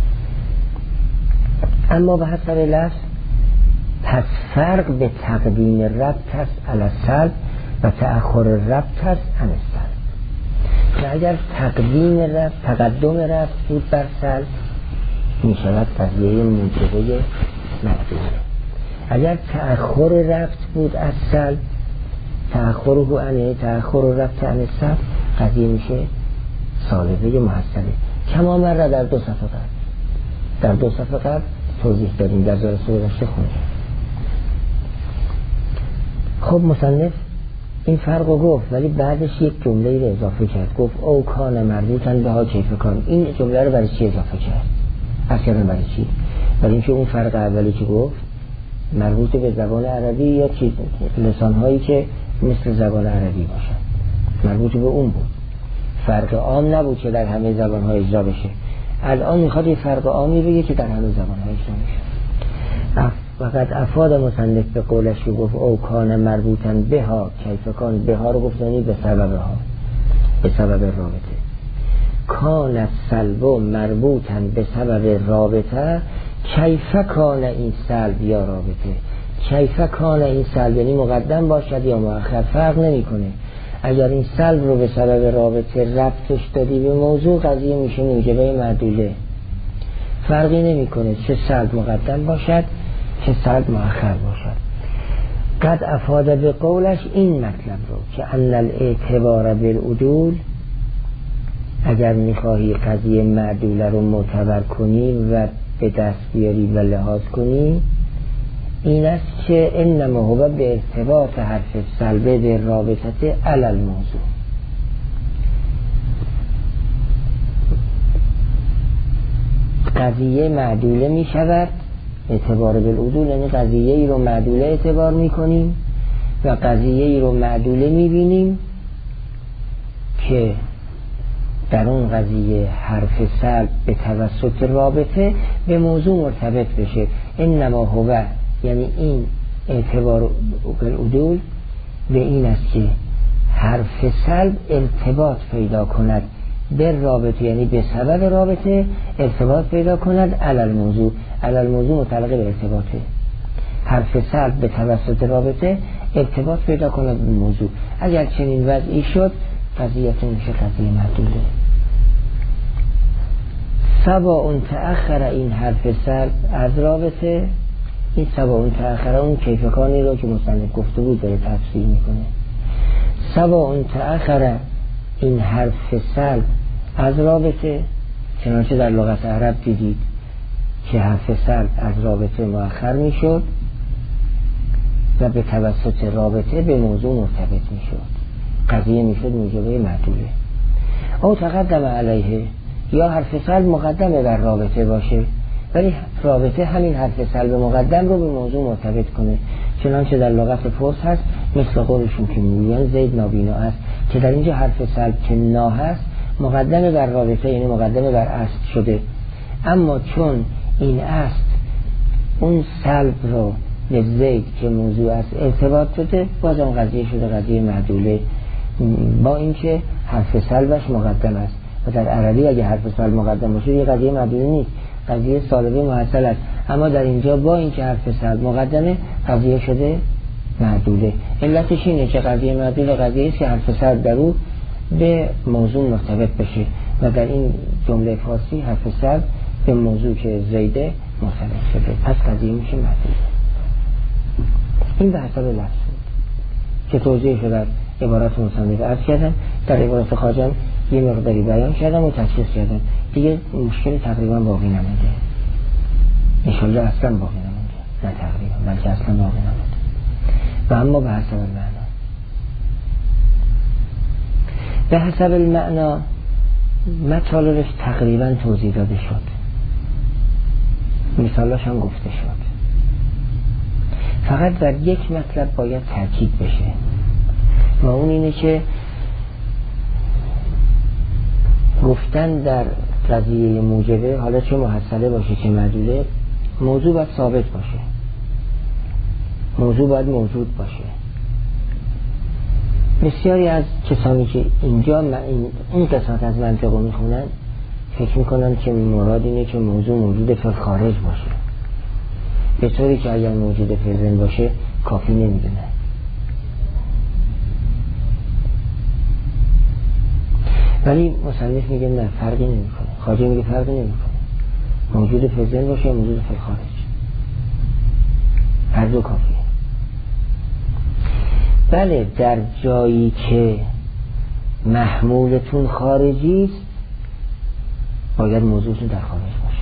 اما به حسب لفظ پس فرق به تقدیم ربط است علی السلب و تأخر ربط است عن السلب. و اگر تقدیم ربط تقدم ربط بود بر سلب می شود قضیه موجبه معدوله. اگر تأخر ربط بود از سلب تأخر و عنه تأخر ربط عن السلب قضیه میشه سالبه محصله. کما مره در دو صفحه قبل در دو صفحه قبل توضیح دادیم، در جلسه گذشته خوندیم. خب مصنف این فرق رو گفت ولی بعدش یک جمله رو اضافه کرد، گفت او کان مربوطن به ها کیف کان. این جمله رو برای چی اضافه کرد؟ اصلا برای چی؟ برای اینکه اون فرق اولی که گفت مربوط به زبان عربی یا چیز لسانهایی که مثل زبان عربی باشن، مربوط به اون بود، فرق عام نبود که در همه زبانهای اجرا بشه. الان میخواد یه فرق عامی بگه که در همه زبانهای اجرا میشه. وقت افاد مصنف به قولش رو گفت او کان مربوطن به ها کیف کان، به ها رو گفت یعنی به سبب ها، به سبب رابطه. کان سلب مربوطن به سبب رابطه، کیف کان این سلب یا رابطه. کیف کان این سلب یعنی مقدم باشد یا مؤخر فرق نمی کنه. اگر این سلب رو به سبب رابطه ربطش دادی به موضوع قضیه میشه موجبه معدوله، فرقی نمی کنه چه سلب مقدم باشد چه سلب مؤخر باشد. قد افاده به قولش این مطلب رو که ان الاعتبار بالعدول، اگر میخواهی قضیه معدوله رو معتبر کنی و به دست بیاری و لحاظ کنی، این است که انما هو به ارتباط حرف سلبه به رابطه علی الموضوع. قضیه معدوله می شود اعتبار بالعدول یعنی قضیه ای رو معدوله اعتبار میکنیم و قضیه ای رو معدوله میبینیم که در اون قضیه حرف سلب به توسط رابطه به موضوع مرتبط بشه. انما هو یعنی این اعتبار بالعدول به این است که حرف سلب ارتباط پیدا کند به رابطه، یعنی به سبب رابطه ارتباط پیدا کند علل موضوع. علل موضوع متعلق به ارتباطه. حرف سلب به توسط رابطه ارتباط پیدا کند به موضوع. اگر چنین وضعی شد قضیهتون میشه قضیه معدوله. سواء تأخر این حرف سلب از رابطه، این سواء تأخر اون کیفکانی رو که مصنف گفته بود داره تفسیر میکنه. سواء تأخر این حرف سلب از رابطه، چنانچه در لغت عرب دیدید که حرف سلب از رابطه مؤخر میشد و به توسط رابطه به موضوع مرتبط میشد، قضیه میشد موجبه معدوله. او تقدم علیه، یا حرف سلب مقدمه بر رابطه باشه ولی رابطه همین حرف سلب مقدم رو به موضوع مرتبط کنه، چنانچه در لغت فارس هست مثل قولشون که میگن زید نابینا است، که در اینجا حرف سلب که نا هست مقدمه بر رابطه، یعنی مقدمه بر اصل شده. اما چون این اصل اون سلب رو به زید که موضوع است ارتباط شده، باز اون قضیه شده قضیه معدوله، با اینکه حرف سلبش مقدم است. و در عربی اگه حرف سلب مقدم باشه یه قضیه معدوله نیست، قضیه سالبه محصل است. اما در اینجا با اینکه حرف سلب مقدمه قضیه شده معدوله. علتش اینه که قضیه معدوله قضیه است که حرف سلب در او به موضوع مرتبط بشه و در این جمله فارسی حرف سلب به موضوع که زیده مرتبط شده، پس قضیه میشه معدوله. این به حسب لفظ بود که توضیح شده عبارت مصنف عرض کردم، در عبارت خواجم یه مقداری بیان کردم و تشخیص کردم، دیگه مشکلی تقریبا باقی نمونده، انشالله اصلا باقی نمونده، نه تقریبا بلکه اصلا باقی نمونده. و اما به حسب المعنا، به حسب المعنا مطالبش تقریبا توضیح داده شد، مثالاش هم گفته شد. فقط در یک مطلب باید تاکید بشه و اون اینه که گفتن در قضیه موجبه، حالا چه محصله باشه چه معدوله، موضوع باید ثابت باشه، موضوع باید موجود باشه. بسیاری از کسانی که اینجا این, این قسمت از منطق رو میخونن فکر میکنن که مراد اینه که موضوع موجود فی خارج باشه، به طوری که اگر موجود فی ذهن باشه کافی نمیدونه. ولی مصنف میگه نه، فرقی نمیکنه، خواجه میگه فرقی نمیکنه، موجود فی ذهن باشه موجود فی خارج، هر دو کافیه. بله در جایی که محمولتون خارجی است باید موضوعتون در خارج باشه.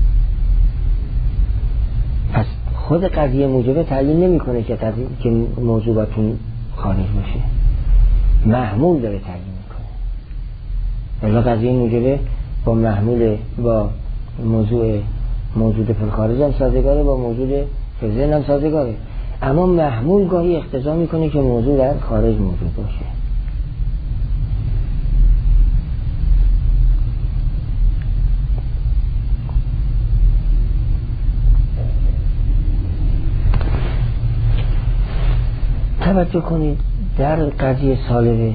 پس خود قضیه موجبه تعیین نمیکنه که قضیه که موضوعتون خارج باشه، محمول داره تعیین میکنه. ولی قضیه موجبه با محمول با موضوع موجود فی الخارج هم سازگاره، با موجود فی الذهن هم سازگاره، اما محمول گاهی اقتضا میکنه که موضوع در خارج موجود باشه. توجه کنید در قضیه سالبه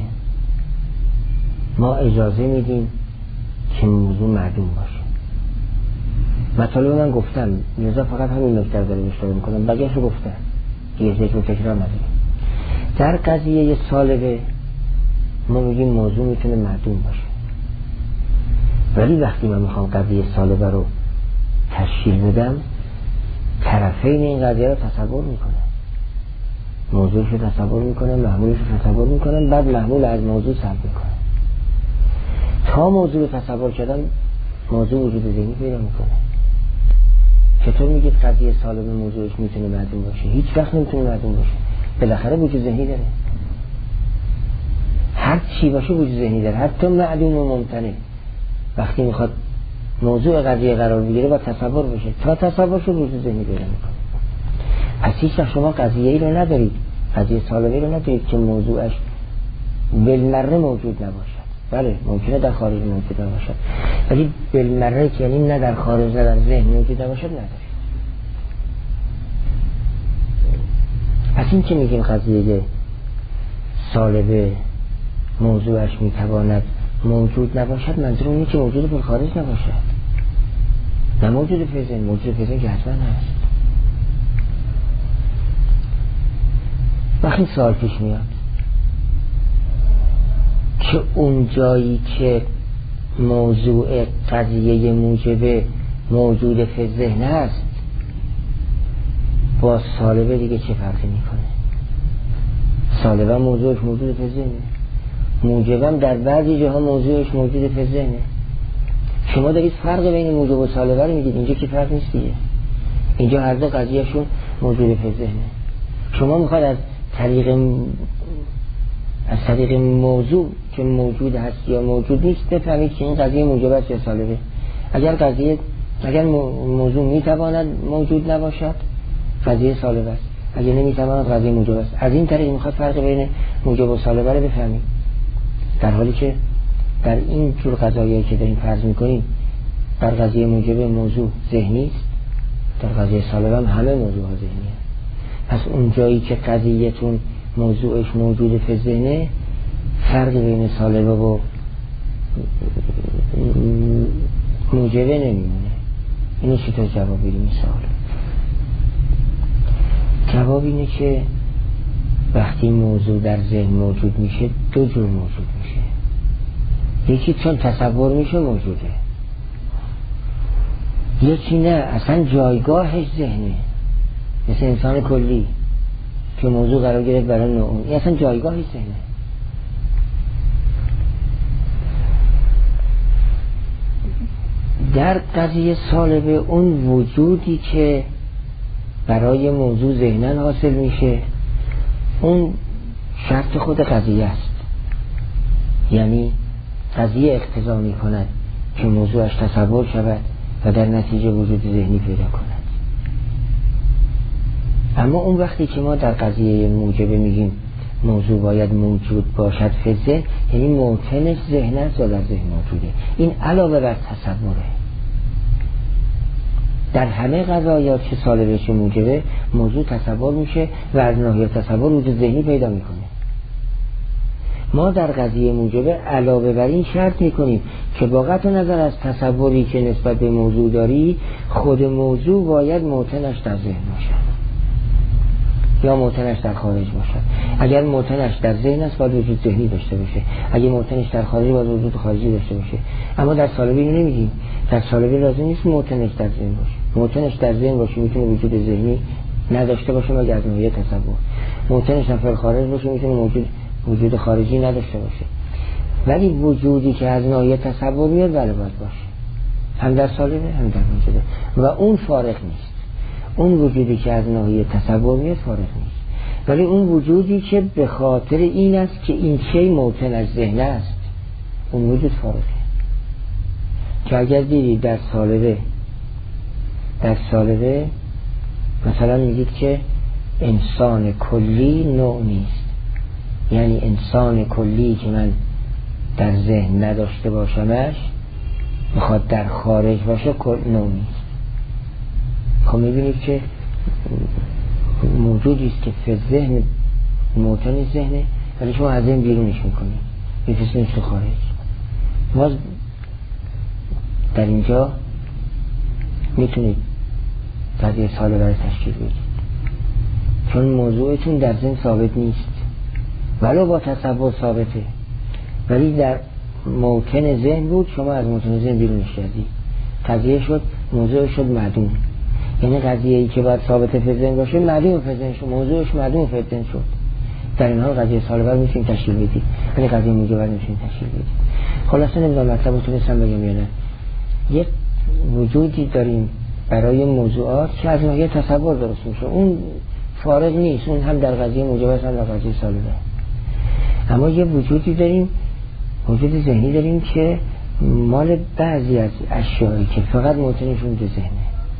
ما اجازه میدیم که موضوع معدوم باشه. مطالب من گفتم، میرزا فقط همین نکته داره اشاره میکنم، بقیه‌اش رو گفتم، یه ذکر تکرار نداریم. در قضیه سالبه ما میگیم موضوع میتونه معدوم باشه، ولی وقتی من میخوام قضیه سالبه رو تشکیل بدم طرفین این قضیه رو تصور میکنم، موضوعش رو تصور میکنم، محمولش رو تصور میکنم، بعد محمول از موضوع سلب میکنم. تا موضوع رو تصور کردم موضوع وجود ذهنی پیدا میکنه. چطور میگید قضیه سالبه موضوعش میتونه معدوم باشه؟ هیچ وقت نمیتونه معدوم باشه، بالاخره وجود ذهنی داره. هر چی باشه وجود ذهنی داره، حتی معدوم و ممتنع. وقتی میخواد موضوع قضیه قرار بگیره با تصور بشه، تا تصور شد وجود ذهنی پیدا میکنه. پس هیچ وقت شما قضیه ای رو ندارید، قضیه سالبه رو ندارید که موضوعش بالمره موجود نباشد. بله ممکنه در خارج موجود نباشد، ولی بالمره که یعنی نه در خارج نه در ذهن موجود نباشد ندارید. پس این که میگیم قضیه سالبه موضوعش میتواند موجود نباشد، منظور اونه که موجود در خارج نباشد، نه موجود فیزن. موجود فیزن که حتما هست. وقتی سوال پیش میاد که اون جایی که موضوع قضیه موجبه موجود فی ذهن است با سالبه دیگه چه فرقی میکنه؟ سالبه موضوعش موجود فی ذهنه، موجبم در بعضی جاها موضوعش موجود فی ذهنه. شما دارید فرق بین موجب و سالبه رو میگید، اینجا که فرق نیست دیگه، اینجا هر دو قضیهشون موجود فی ذهنه. شما میخواد از طریق از طریق موضوع که موجود هست یا موجود نیست بفهمید که این قضیه موجب است یا سالبه. اگر قضیه اگر موضوع میتواند موجود نباشد قضیه سالبه است، اگر نمیتواند قضیه موجب است. از این طریق میخواد فرق بین موجب و سالبه رو بفهمید، در حالی که در این جور قضایایی که داریم فرض میکنیم در قضیه موجب موضوع ذهنی است، در قضیه سالبه هم همه موضوع ها ذهنی است. پس اون جایی که قضیهتون موضوعش موجود فی ذهنه فرق بین سالبه و موجبه نمیمونه. اینو چطور جواب بدیم این سوال؟ جواب اینه که وقتی موضوع در ذهن موجود میشه دو جور موجود میشه. یکی چون تصور میشه موجوده، یکی نه اصلا جایگاهش ذهنه، مثل انسان کلی که موضوع قرار گرفت برای نوع، این اصلا جایگاهش ذهنه. در قضیه سالبه اون وجودی که برای موضوع ذهنن حاصل میشه اون شرط خود قضیه است، یعنی قضیه اقتضا می کند که موضوعش تصور شود و در نتیجه وجود ذهنی پیدا کند. اما اون وقتی که ما در قضیه موجبه میگیم موضوع باید موجود باشد فی ذهن، یعنی موطنش ذهن است و در ذهن موجوده. این علاوه بر تصوره. در همه قضایات که سالبه چه موجبه موضوع تصور میشه و از ناحیه تصور وجود ذهنی پیدا میکنه. ما در قضیه موجبه علاوه بر این شرط میکنیم که با قطع نظر از تصوری که نسبت به موضوع داری خود موضوع باید موطنش در ذهن باشد یا موطنش در خارج باشد. اگر موطنش در ذهن است باید وجود ذهنی داشته باشه، اگر موطنش در خارج باید وجود خارجی داشته باشه. اما در سالبه اینو نمیگیم. در سالبه لازم نیست موطنش در ذهن باشه. موطنش در ذهن باشه میتونه وجود ذهنی نداشته باشه مگر از ناحیه تصور. موطنش در خارج باشه میتونه موجود وجود خارجی نداشته باشه. ولی وجودی که از ناحیه تصور میاد بله باید باشه، هم در سالبه هم در موجبه، و اون فارغ نیست. اون وجودی که از ناحیه تصور میاد فارغ نیست، ولی اون وجودی که به خاطر این است که این چه موطن از ذهن است اون وجود فارغه. که اگر دیدید در سالبه در سالبه مثلا میگید که انسان کلی نوع نیست، یعنی انسان کلی که من در ذهن نداشته باشمش بخواد در خارج باشه نوع نیست. خب میبینید که موجودی است که فی ذهن موطن ذهنه ولی شما از ذهن بیرونش میکنید میفرستینش تو خارج. ما در اینجا میتونید قضیه سالبه رو تشکیل بدید چون موضوعتون در ذهن ثابت نیست ولو با تصور ثابته، ولی در موطن ذهن بود، شما از موطن ذهن بیرونش کردید، قضیه شد موضوع شد معدوم. یعنی قضیه ای که باید ثابت فی ذهن باشه معدوم فی ذهن شد، موضوعش معدوم فی ذهن شد. در این حال قضیه سالبه رو میتونید تشکیل بدید ولی قضیه موجبه رو میتونید تشکیل بدید. خلاصه نمیدونم مطلب رو تونستم بگم یا نه. یک وجودی داریم برای موضوعات که از ناحیه تصور درست میشه، اون فارغ نیست، اون هم در قضیه موجبه است هم در قضیه سالبه. اما یه وجودی داریم، وجود ذهنی داریم که مال بعضی از اشیایی که فقط موطنشون تو ذهنه.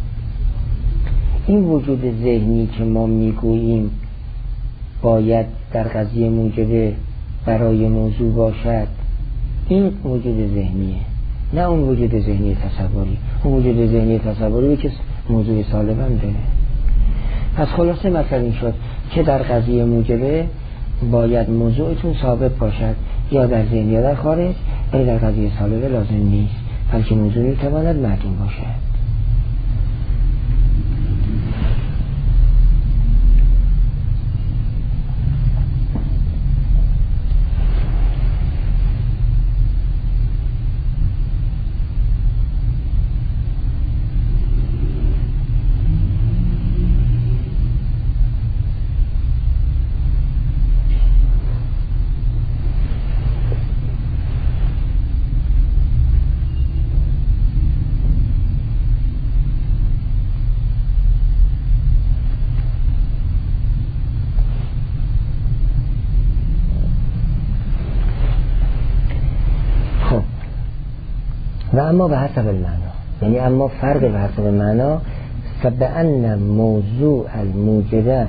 این وجود ذهنی که ما میگوییم باید در قضیه موجبه برای موضوع باشد، این وجود ذهنیه، نه اون وجود ذهنی تصوری. اون وجود ذهنی تصوری که موضوع سالم هم داره. پس خلاصه مثلا این شد که در قضیه موجبه باید موضوعتون ثابت باشد، یا در ذهن یا در خارج، ولی در قضیه سالبه لازم نیست، بلکه موضوع میتواند معدوم باشد. و اما به حسب المعنا، یعنی اما فرق به حسب معنا، فبأن موضوع الموجبه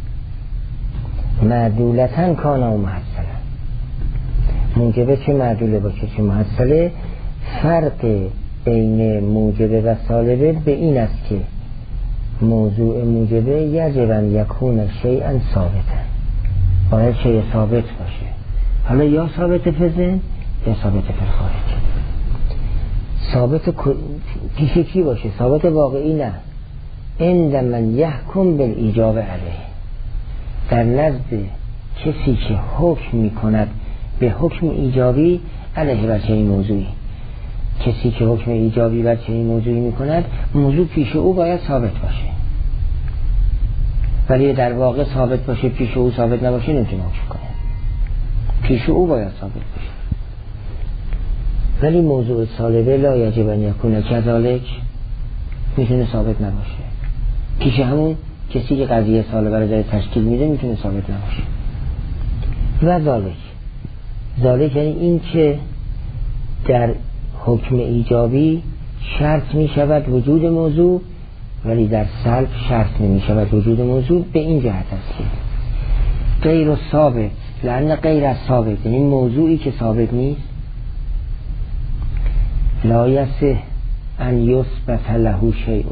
معدولتن کانا و محصله. موجبه چه معدوله باشه چه محصله. فرق بین موجبه و سالبه به این است که موضوع موجبه یجب ان یکون شیئا ثابتا، باید شیء ثابت باشه، حالا یا ثابت فی ذهن یا ثابت فی الخارج. ثابت پیشکی باشه، ثابت واقعی نه. عند من یحکم بالایجاب علیه، در نزد کسی که حکم میکند به حکم ایجابی علیه بر چنین موضوعی، کسی که حکم ایجابی بر چنین موضوعی میکند، موضوع پیش او باید ثابت باشه، ولی در واقع ثابت باشه پیش او ثابت نباشه نمیتونه حکم کنه. پیش او باید ثابت باشه. ولی موضوع سالبه لا یجب ان یکون کذالک، میتونه ثابت نباشه. پیش همون کسی که قضیه سالبه رو داره تشکیل میده میتونه ثابت نباشه. و ذالک، ذالک یعنی این که در حکم ایجابی شرط میشود وجود موضوع، ولی در سلب شرط نمیشود وجود موضوع. به این جهت است که غیر و ثابت، لأن غیر از ثابت یعنی موضوعی که ثابت نیست، لا یصح ان یثبت له شیء،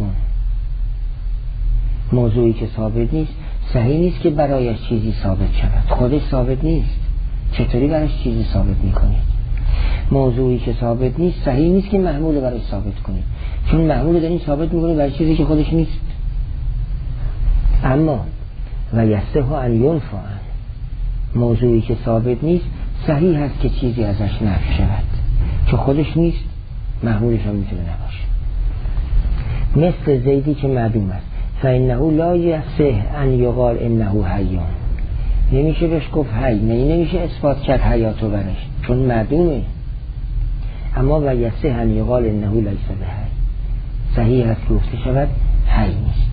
موضوعی که ثابت نیست صحیح نیست که برایش چیزی ثابت شود، خودش ثابت نیست، چطوری برایش چیزی ثابت میکنید؟ موضوعی که ثابت نیست صحیح نیست که محمول برایش ثابت کنید، چون محمول دارین ثابت میکنید برای چیزی که خودش نیست. اما و یصح ان ینفی، موضوعی که ثابت نیست صحیح هست که چیزی ازش نفی شود، چون خودش نیست، محمولش هم میتونه نباشه. مثل زیدی که معدوم است، فانه لا یصح ان یقال انه حی، نمیشه بهش گفت حی، یعنی نمیشه اثبات کرد حیاتو برش چون معدومه. اما و یصح ان یقال انه لیس بحی، صحیح هست که گفته شود حی نیست.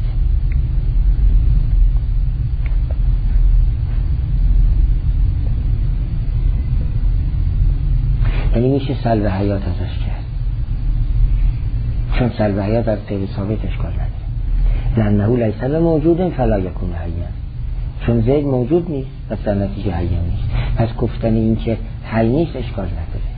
یعنی میشه سلب حیات ازش کرد، چون سلب حیات از غیر ثابت اشکال نداره. لانه لیس بموجود فلا یکون حیا، چون زید موجود نیست پس در نتیجه حیا نیست، پس گفتن این که حی نیست اشکال نداره.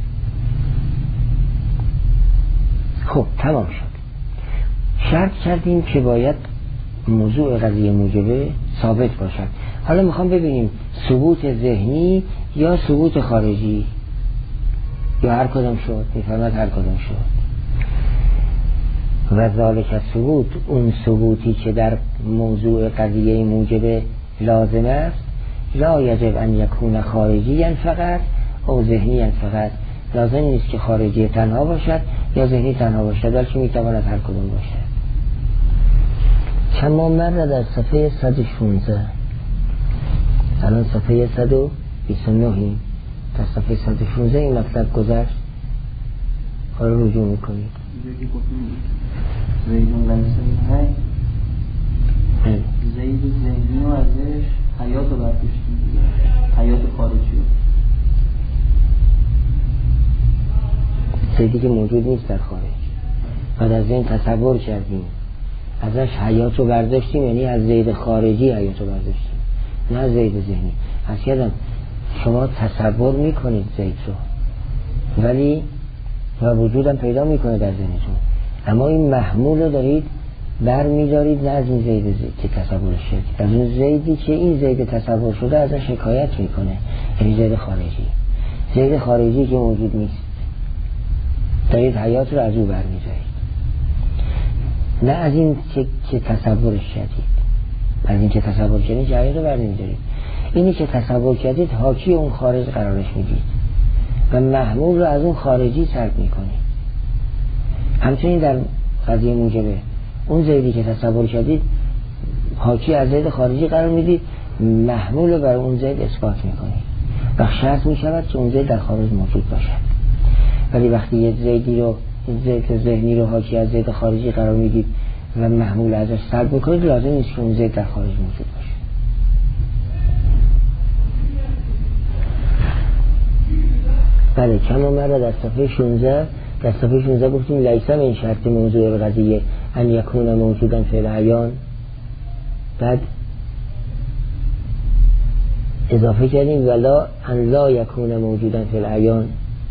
خب تمام شد. شرط کردیم که باید موضوع قضیه موجبه ثابت باشد. حالا میخوام ببینیم ثبوت ذهنی یا ثبوت خارجی، یا هر کدام شد. میفرماد هر کدام شد. و ذالک ثبوت، اون ثبوتی که در موضوع قضیه موجبه لازم است، لا یجب ان یکون خارجی فقط او ذهنی فقط، لازم نیست که خارجی تنها باشد یا ذهنی تنها باشد، بلکه میتواند هر کدام باشد. کما مر در صفحه صد و شانزده، الان صفحه صد و بیست و نه، در صفحه صد و شانزده این مطلب گذشت، حالا رجوع میکنید. زیدون لنسه های زید ذهنی و ازش حیات رو برداشتیم، حیات خارجی رو. زیدی که موجود نیست در خارج. بعد از این تصور کردیم ازش حیات رو برداشتیم، یعنی از زید خارجی حیات رو برداشتیم، نه از زید ذهنی. از کردم شما تصور میکنید زید رو ولی و وجودم پیدا میکنه در ذهنتون، اما این محمول رو دارید بر میدارید نه از این زید زید که تصورش شد، از اون زیدی که این زید تصور شده ازش شکایت میکنه، یعنی زید خارجی. زید خارجی که موجود نیست دارید حیات رو از او بر میدارید، نه از این که, که تصورش شدید. از این که تصور کردید حیات رو بر نمیدارید، اینی که تصور کردید حاکی اون خارج قرارش میدید و محمول رو از اون خارجی سلب میکنید. همچنین در قضیه موجبه اون زیدی که تصور کردید حاکی از زید خارجی قرار میدید، محمول رو بر اون زید اثبات میکنید و شرط میشود که اون زید در خارج موجود باشد. ولی وقتی یه زیدی رو زید ذهنی رو حاکی از زید خارجی قرار میدید و محمول ازش سلب میکنید، لازم نیست که اون زید در خارج موجود باشه. بله کما مرا در صفحه شانزده در صفحه شانزده گفتیم لیسا من شرط موضوع القضیه ان یکون موجودا فی العیان. بعد اضافه کردیم ولا ان لا یکون موجودا فی العیان.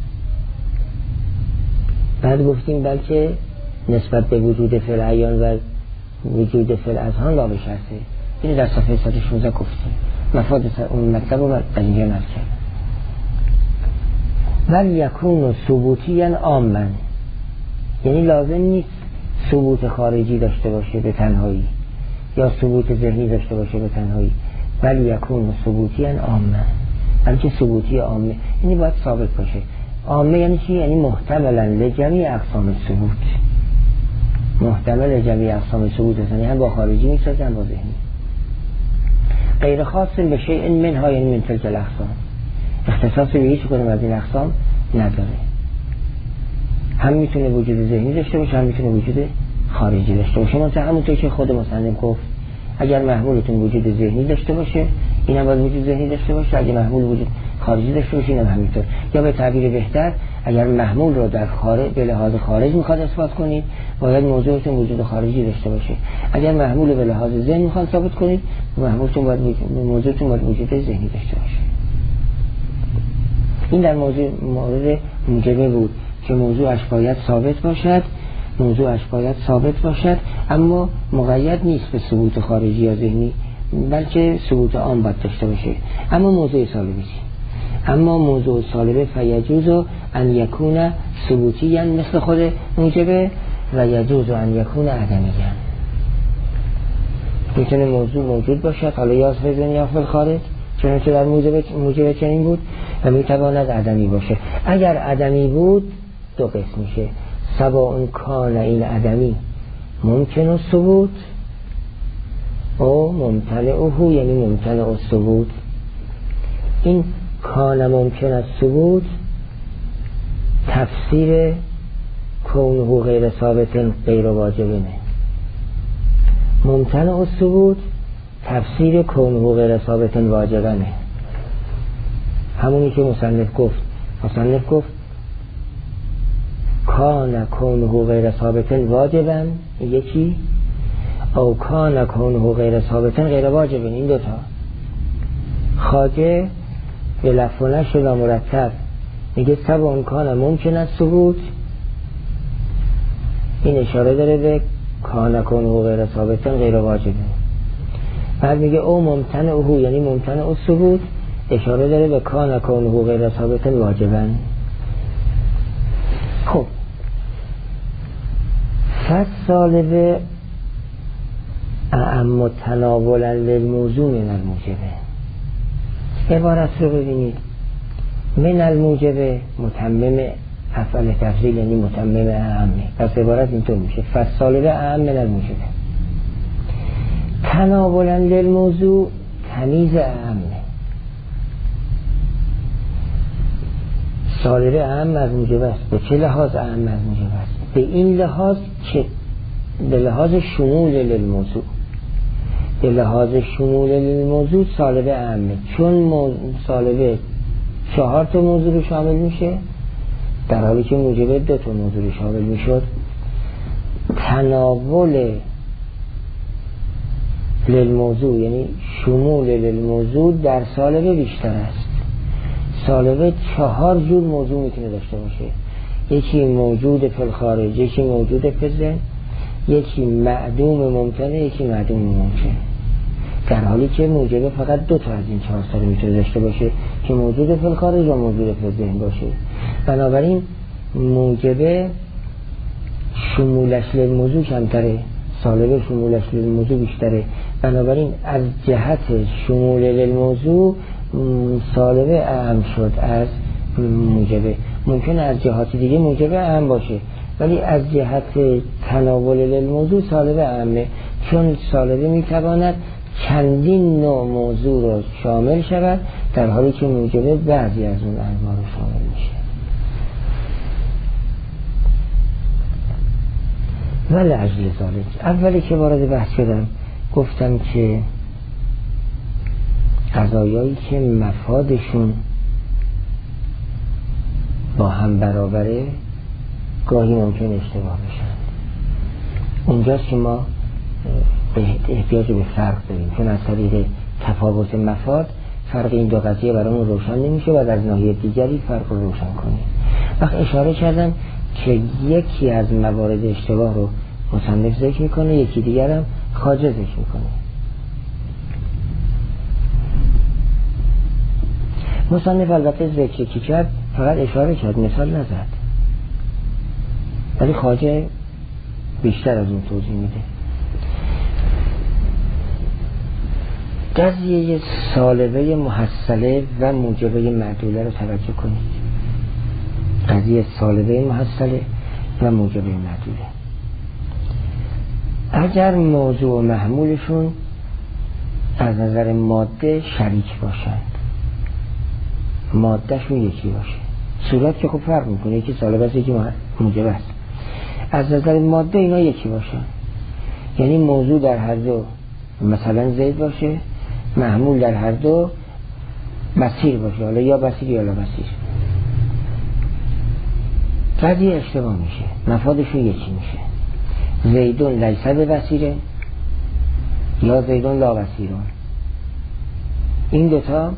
بعد گفتیم بلکه نسبت به وجود فی العیان و وجود فی الاذهان لا به شرطه. اینو در صفحه صد و شانزده گفتیم، مفاد اون مطلب رو در اینجا نقل کردیم. ولی یکون ثبوتی عاما، یعنی لازم نیست ثبوت خارجی داشته باشه به تنهایی یا ثبوت ذهنی داشته باشه به تنهایی، ولی یکون ثبوتی عاما، بلکه ثبوتی عامه، یعنی باید ثابت باشه. عامه یعنی چی؟ یعنی محتملا لجمیع اقسام ثبوت، محتمل لجمیع اقسام ثبوت، یعنی هم با خارجی میسازه هم با ذهنی. غیر خاص به شیء منها، یعنی من تلک الاقسام، اختصاص به هیچ کدوم از این اقسام نداره. هم میتونه وجود ذهنی داشته باشه هم میتونه وجود خارجی داشته باشه. مثلا همونطور که خود مصنف گفت اگر محمولتون وجود ذهنی داشته باشه اینم باید وجود ذهنی داشته باشه، اگر محمول وجود خارجی داشته باشه اینم همینطور. یا به تعبیر بهتر اگر محمول رو در خارج به لحاظ خارج میخواد اثبات کنید باید موضوعتون وجود خارجی داشته باشه، اگر محمول به لحاظ ذهن میخواد ثابت کنید محمولتون باید موضوعتون باید وجود ذهنی داشته باشه. این در موضوع مورد موجبه بود که موضوعش باید ثابت باشد، موضوعش باید ثابت باشد اما مقید نیست به ثبوت خارجی یا ذهنی، بلکه ثبوت عام باید داشته باشه. اما موضوع سالبی اما موضوع سالبه فیجوز ان یکون ثبوتی مثل خود موجبه و یجوز ان یکون عدمی. میتونه موضوع موجود باشد حالا یا فی ذهن یا فی خارج، چنانچه در موجبه موجبه چنین بود، و میتواند عدمی باشه. اگر عدمی بود دو قسم میشه، سواء کان این عدمی ممکن الثبوت او ممتنعه، یعنی ممتنع الثبوت. این کان ممکن الثبوت تفسیر کونه غیر ثابت غیر واجبه، ممتنع الثبوت تفسیر کونه غیر ثابت واجبه. همونی که مصنف گفت، مصنف گفت کان کونه غیر ثابت واجبا یکی، او کان کونه غیر ثابت غیر واجبا، این دوتا. خواجه به لفظ شده مرتب میگه سواء کان ممکن است ثبوت، این اشاره داره به کان کونه غیر ثابت غیر واجبا. بعد میگه او ممتنعه، یعنی ممتنع الثبوت، اشاره داره به کان کونه غیر ثابت واجبا. خب فالسالب اعم تناولا للموضوع من الموجبه. عبارت رو ببینید، من الموجبه متمم افعال تفضیل، یعنی متمم اعمه. پس عبارت اینطور میشه فالسالب اعم من الموجبه. تناولا للموضوع تمیز اعمه، سالب اعم از موجبه است. به چه لحاظ اعم از موجبه است؟ به این لحاظ که به لحاظ شمول للموضوع، به لحاظ شمول للموضوع سالب اعمه، چون سالبه چهار تا موضوع رو شامل میشه، در حالی که موجبه دو تا موضوع شامل میشد. تناول للموضوع یعنی شمول للموضوع در سالبه بیشتر است. سالبه چهار جور موضوع میتونه داشته باشه، یکی موجود فی الخارج، یکی موجود فی الذهن، یکی معدوم ممکنه، یکی معدوم ممکن، در حالی که موجبه فقط دو تا از این چهار تا میتونه داشته باشه که موجود فی الخارج و موجود فی الذهن باشه. بنابراین موجبه شمولش للموضوع کمتره، سالبه شمولش للموضوع بیشتره. بنابراین از جهت شمول للموضوع سالبه اهم شد از موجبه. ممکنه از جهات دیگه موجبه اهم باشه، ولی از جهت تناول للموضوع سالبه اهمه، چون سالبه میتواند چندین نوع موضوع رو شامل شود، در حالی که موجبه بعضی از اون انواع رو شامل میشه. ولی اجل ذالک، اولی که وارد بحث شدم گفتم که قضایایی که مفادشون با هم برابره گاهی ممکن اشتباه بشن. اونجاست که ما احتیاج به فرق داریم، چون از طریق تفاوت مفاد فرق این دو قضیه برامون روشن نمیشه و از ناحیه دیگری فرق رو روشن کنیم. وقت اشاره کردم که یکی از موارد اشتباه رو مصنف ذکر میکنه، یکی دیگر هم خواجه ذکر میکنه. مصنف البته ذکر که کرد فقط اشاره کرد، مثال نزد، ولی خواجه بیشتر از اون توضیح میده. قضیه سالبه محصله و موجبه معدوله رو توجه کنید. قضیه سالبه محصله و موجبه معدوله، اگر موضوع و محمولشون از نظر ماده شریک باشند، مادهشون یکی باشه، صورت که خب فرق میکنه، یکی سالبه است یکی موجبه است. از نظر ماده اینا یکی باشن، یعنی موضوع در هر دو مثلا زید باشه، محمول در هر دو بصیر باشه، حالا یا بصیر یا لا بصیر، قضیه اشتباه میشه، مفادشون یکی میشه. زیدون لیس ببصیره یا زیدون لا بصیرون، این دوتا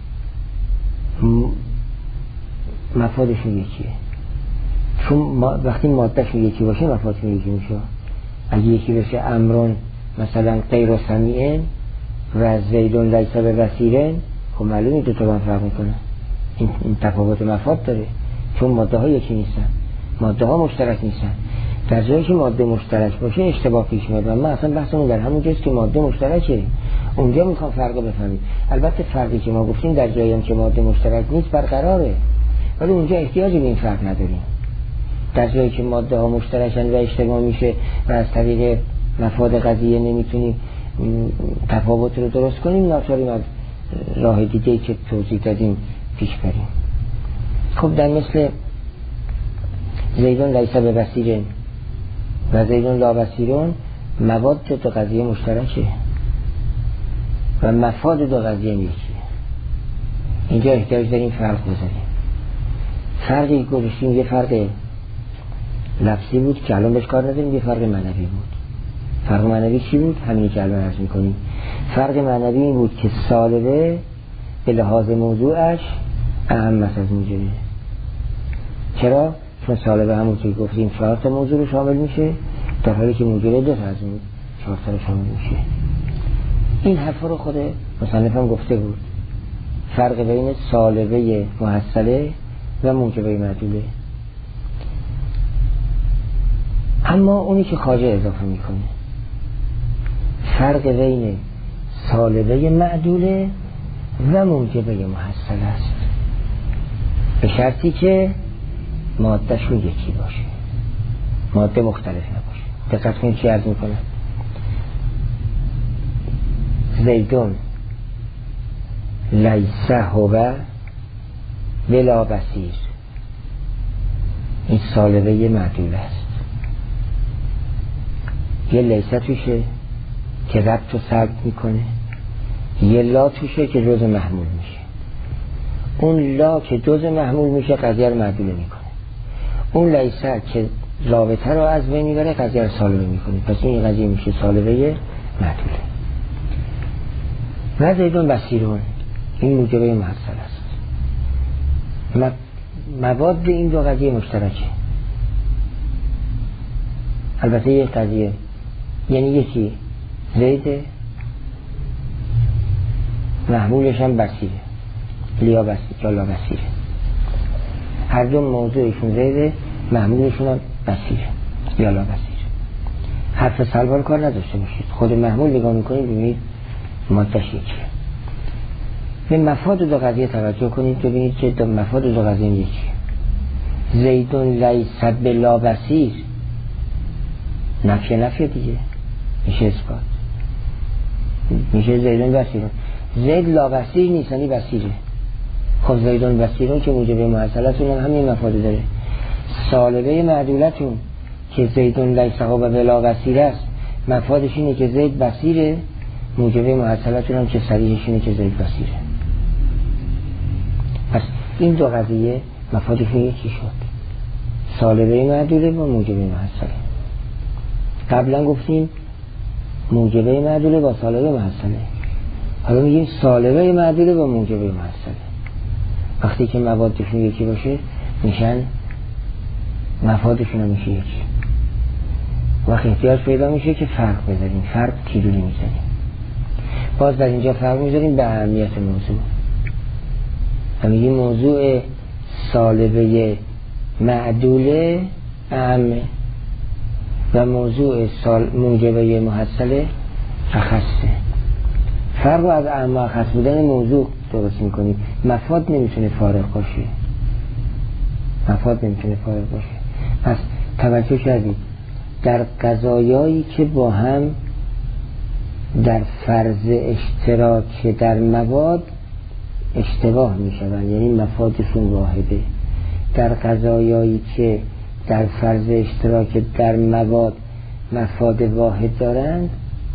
مفادشون یکیه، چون ما وقتی مادهشون یکی باشه مفادشون یکی میشه. اگه یکی بشه امرون مثلا غیر سمیعن و زیدون لیس ببصیرن، خب معلومه دو تا با فرق میکنه، این, این تفاوت مفاد داره، چون ماده ها یکی نیستن، ماده ها مشترک نیستن. در جایی که ماده مشترک باشه اشتباه پیش میاد. ما اصلا بحثمون در همون جاست که ماده مشترکه، اونجا میخوام فرقو بفهمید. البته فرقی که ما گفتیم در جایی هم که ماده مشترک نیست برقراره، ولی اونجا احتیاجی به این فرق نداریم. در جایی که ماده ها مشترکن و اشتباه میشه و از طریق مفاد قضیه نمیتونیم تفاوت رو درست کنیم، ناچاریم از راه دیگه‌ای که توضیح دادیم پیش بریم. خب در مثل زیدون لیس ببصیرن و زیدون لا بصیرون، مواد دو قضیه مشترکه و مفاد دو قضیه یکیه. اینجا احتیاج داریم فرق بزنیم. فرقی گذاشتیم، یه فرق لفظی بود که الان بهش کار نداریم، یه فرق معنوی بود. فرق معنوی چی بود؟ همینی که الان عرض می‌کنیم. فرق معنوی این بود که سالبه به لحاظ موضوعش اهم است از موجبه. چرا؟ چون سالبه همون که گفتیم چهار تا موضوع رو شامل میشه، در حالی که موجبه دو تا از اون چهار تا رو شامل میشه. این حرفا رو خود مصنف هم گفته بود، فرق بین سالبه محصله و موجبه معدوله. اما اونی که خواجه اضافه میکنه فرق بین سالبه معدوله و موجبه محصله است، به شرطی که مادهشون یکی باشه، ماده مختلف نباشه. دقت کنید چی عرض میکنه. زیدون لیس هو ولا بصیر، این سالبه معدول است. یه لیسه توشه که ربط و سلب میکنه، یه لا توشه که جز محمول میشه. اون لا که جز محمول میشه قضیه رو معدوله میکنه. اون لیسه که رابطه رو از بین میبره قضیه رو سالبه میکنه، پس این قضیه میشه سالبه معدوله. و زیدون بصیرون این موجبه محصل است. مواد این دو قضیه مشترکه. البته یک قضیه، یعنی یکی زیده، محمولش هم بصیره، لیا بصیر یا لا بصیره. هر دو موضوعشون زیده، محمولشون هم بصیره یا لا بصیره. حرف سلبان کار نداشته باشید، خود محمول نگاه میکنید ببینید مادهش یکیه. به مفاد دو قضیه توجه کنید ببینید که مفاد دو قضیه یکیه. زیدون لیس بلا بصیر نفی نفی دیگه میشه اثبات، میشه زیدون بصیرون. زید لا بصیر نیست یعنی بصیره. خب زیدون بصیرون که موجبه محصلتون هم همین مفاد داره. سالبه معدولتون که زیدون لیس بلا بصیر است مفادش اینه که زید بصیره، موجبه محصلتون هم که صریحش اینه که زید بصیره. پس این دو قضیه مفادشون یکی شد، سالبه معدوله با موجبه محصله. قبلا گفتیم موجبه معدوله با سالبه محصله، حالا میگیم سالبه معدوله با موجبه محصله. وقتی که موادشون یکی باشه میشن مفادشون هم میشه یکی. وقت احتیاج پیدا میشه که فرق بذاریم، فرق تیروری میزنیم. باز در اینجا فرق میذاریم به اهمیت موضوع و میگیم موضوع سالبه معدوله اهمه و موضوع سال موجبه محصله اخصه. فرق از اهم و اخص بودن موضوع درست میکنیم. مفاد نمیتونه فارق باشه، مفاد نمیتونه فارق باشه. پس توجه کردید در قضایایی که با هم در فرض اشتراک در مواد اشتباه میشوند، یعنی مفادشون واحده. در قضایایی که در فرض اشتراک در مواد مفاد واحد دارند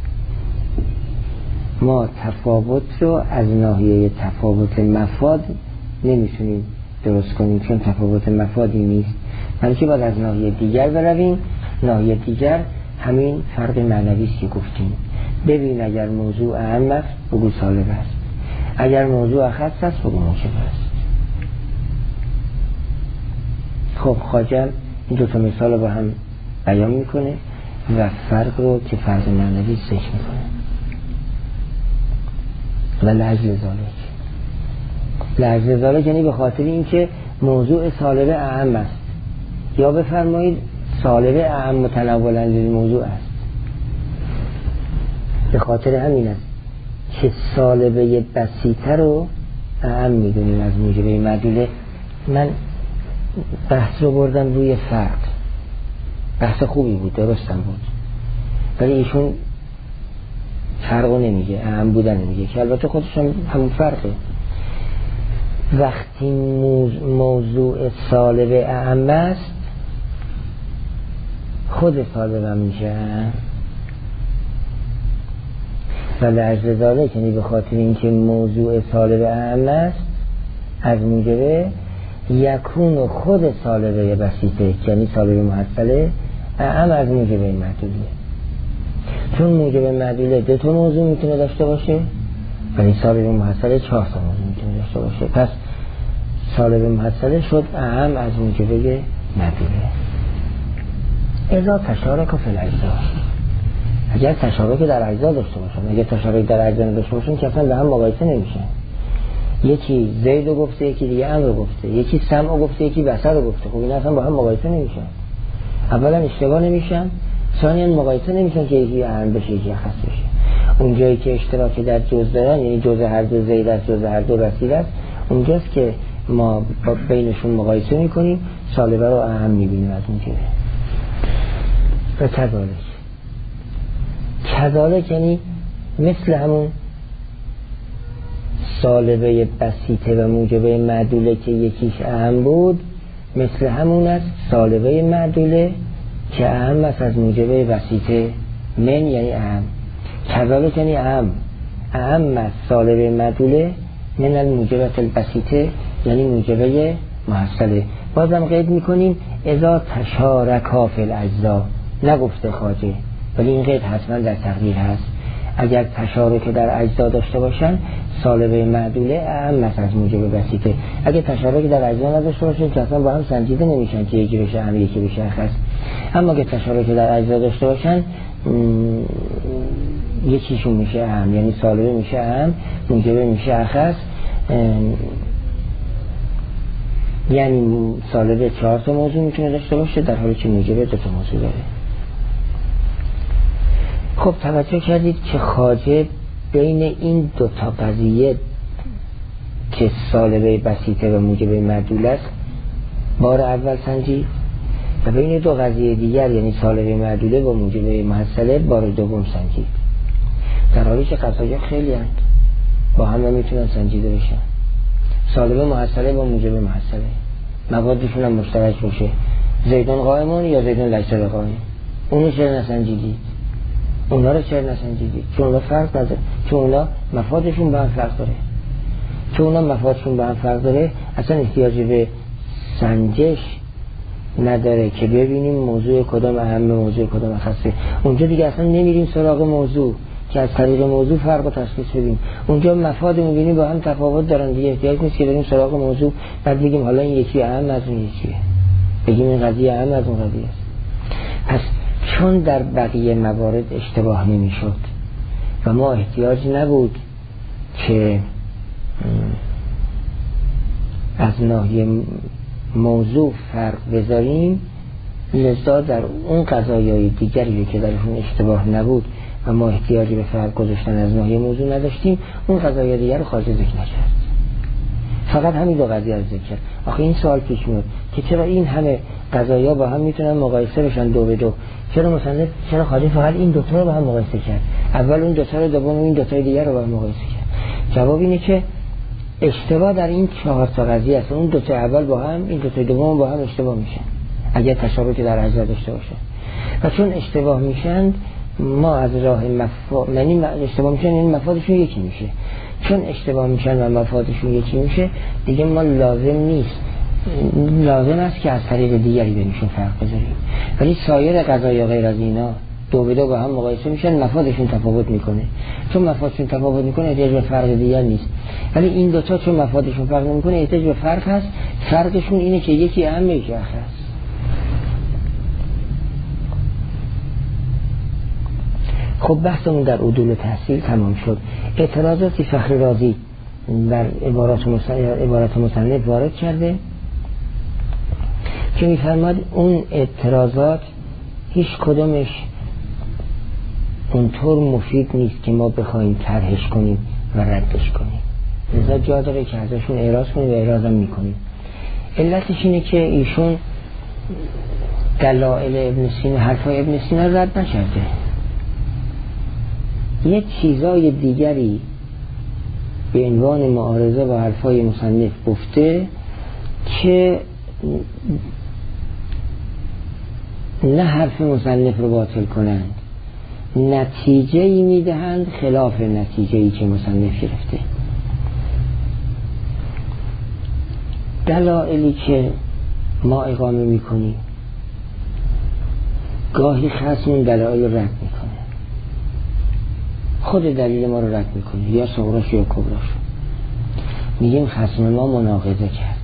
ما تفاوت رو از ناحیه تفاوت مفاد نمیتونیم درست کنیم، چون تفاوت مفادی نیست، بلکه باید از ناحیه دیگر برویم. ناحیه دیگر همین فرق معنویست که گفتیم. ببین اگر موضوع اهم است بگو سالب است، اگر موضوع اخص است بگو موجب است. خب خواجه این دو تا مثال رو با هم بیان میکنه و فرق رو که فرق معنوی ذکر میکنه. و لعجل ذالک، لعجل ذالک یعنی به خاطر این که موضوع سالبه اهم است، یا بفرمایید سالبه اهم متناولا للموضوع است. به خاطر همین است که سالبه بسیطه رو اهم میدونیم از موجبه معدوله. من بحث رو بردم روی فرق، بحث خوبی بود، درستم بود، ولی ایشون فرق رو نمیگه، اهم بودن نمیگه، که البته خودش هم همون فرقه. وقتی موضوع سالبه اهم است خود سالبه هم میشه و لعجل ذالک یعنی به خاطر اینکه موضوع سالبه اهم است از موجبه یکون خود سالبه بسیطه یعنی سالبه محصله اهم از موجبه معدوله. چون موجبه معدوله دو تا موضوع میتونه داشته باشه ولی سالبه محصله چهار تا موضوع میتونه داشته باشه، پس سالبه محصله شد اهم از موجبه معدوله. اذا تشارک فی الاجزا، اگر تشابه در اجزا داشته باشن، اگر تشابه در اجزا نداشته باشن که اصلا به هم مقایسه نمیشن. یکی زید رو گفته یکی دیگه امر رو گفته، یکی سمع رو گفته یکی بصر رو گفته، خب این اصلا با هم مقایسه نمیشن. اولا اشتباه نمیشن، ثانیا مقایسه نمیشن که یکی اهم بشه یکی اخص بشه. اون جایی که اشتراک در جز دارن، یعنی جز هر دو زید است جز هر دو بصیر است، اونجاست که ما با بینشون مقایسه میکنیم، سالبه رو اهم میبینیم از اون جهه. و کذالک کذالک یعنی مثل همون سالبه بسیطه و موجبه معدوله که یکیش اهم بود، مثل همون است سالبه معدوله که اهم است از موجبه بسیطه. من یعنی اهم، کذالک یعنی اهم، اهم است سالبه معدوله من الموجبه البسیطه یعنی موجبه محصله. بازم قید میکنیم اذا تشارکا فی الاجزا، نگفته خواجه ولی این قید حتما در تقدیر هست. اگر تشارک در اجزا داشته باشن سالبه معدوله اهم از موجب بسیطه. اگر تشارک در اجزا نداشته باشن که اصلا با هم سنجیده نمیشن که یکی بشه اهم یکی بشه اخص. اما اگر تشارک در اجزا داشته باشن یکیشون میشه اهم، یعنی سالبه میشه اهم، موجبه میشه اخص. یعنی سالبه چهار تا موضوع میتونه داشته باشه در حالی که موجبه دو تا موضوع داره. خب توجه کردید که خواجه بین این دو تا قضیه که سالبه بسیطه و موجبه معدول است بار اول سنجید و بین دو قضیه دیگر یعنی سالبه معدوله و موجبه محصله بار دوم سنجید، در حالی که قضایا خیلی هست با هم نمیتونن سنجیده بشن. سالبه محصله و موجبه محصله موادشون هم مشترک باشه، زیدون قائمون یا زیدون لیس بقائم، اونو چرا نسنجیدید؟ اونا رو چرا نسنجیدید؟ چون اونا فرق نداره، چون اونا مفادشون به هم فرق داره. چون اونا مفادشون به هم فرق داره اصلا احتیاج به سنجش نداره که ببینیم موضوع کدام اهم موضوع کدام خاصه. اونجا دیگه اصلا نمیریم سراغ موضوع که از طریق موضوع فرق و تشخیص بدیم. اونجا مفاد میبینیم با هم تفاوت دارن دیگه، احتیاج نیست که بریم سراغ موضوع بعد بگیم حالا این یکی اهم از اون یکیه، بگیم این قضیه اهم از اون قضیه است. پس چون در بقیه موارد اشتباه نمیشد و ما احتیاج نبود که از ناحیه موضوع فرق بذاریم، لذا در اون قضایای دیگری که درشون اشتباه نبود و ما احتیاجی به فرق گذاشتن از ناحیه موضوع نداشتیم اون قضایای دیگر رو خواجه ذکر نکرد، فقط همین دو قضیه رو ذکر کرد. آخه این سوال پیش میاد که چرا این همه قضایا با هم میتونن مقایسه بشن دو به دو، چرا مثلا چرا خواجه فقط این دوتا رو با هم مقایسه کرد، اول اون دوتا رو دوم این دوتا دیگر رو با هم مقایسه کرد؟ جواب اینه که اشتباه در این چهار تا قضیه است. اون دوتا اول با هم، این دوتا دوم با هم اشتباه میشن اگر تشابهی در اجزا داشته باشه و چون اشتباه میشن ما از راه مفاد، یعنی اشتباه میشن یعنی مفادشون یکی میشه، چون اشتباه میشن و مفادشون یکی میشه دیگه ما لازم نیست لازم است که از طریق دیگری بینشون فرق بذاریم. ولی سایر قضایا غیر از اینا دو به دو با هم مقایسه میشن مفادشون تفاوت میکنه، چون مفادشون تفاوت میکنه احتیاج به فرق دیگر نیست. ولی این دوتا چون مفادشون فرق نمیکنه احتیاج به فرق هست، فرقشون اینه که یکی اهم یکی اخص. خب بحثمون در عدول تحصیل تمام شد. اعتراضاتی فخری رازی در عبارات مصنف عبارات مصنف وارد کرده که میفرماد اون اعتراضات هیچ کدومش اونطور مفید نیست که ما بخوایم طرحش کنیم و ردش کنیم، لذا جا داره که ازشون اعراض کنیم و اعراضم میکنیم. علتش اینه که ایشون دلائل ابن سینا، حرفای ابن سینا رد نکرده، یه چیزای دیگری به عنوان معارضه با حرفای مصنف گفته که نه حرف مصنف رو باطل کنند، نتیجه‌ای میدهند خلاف نتیجه‌ای که مصنف گرفته. دلایلی که ما اقامه میکنیم گاهی خصمون دلایل رد میکنه، خود دلیل ما رو رد میکنه یا صغراش یا کبراش، میگیم خصم ما مناقضه کرد،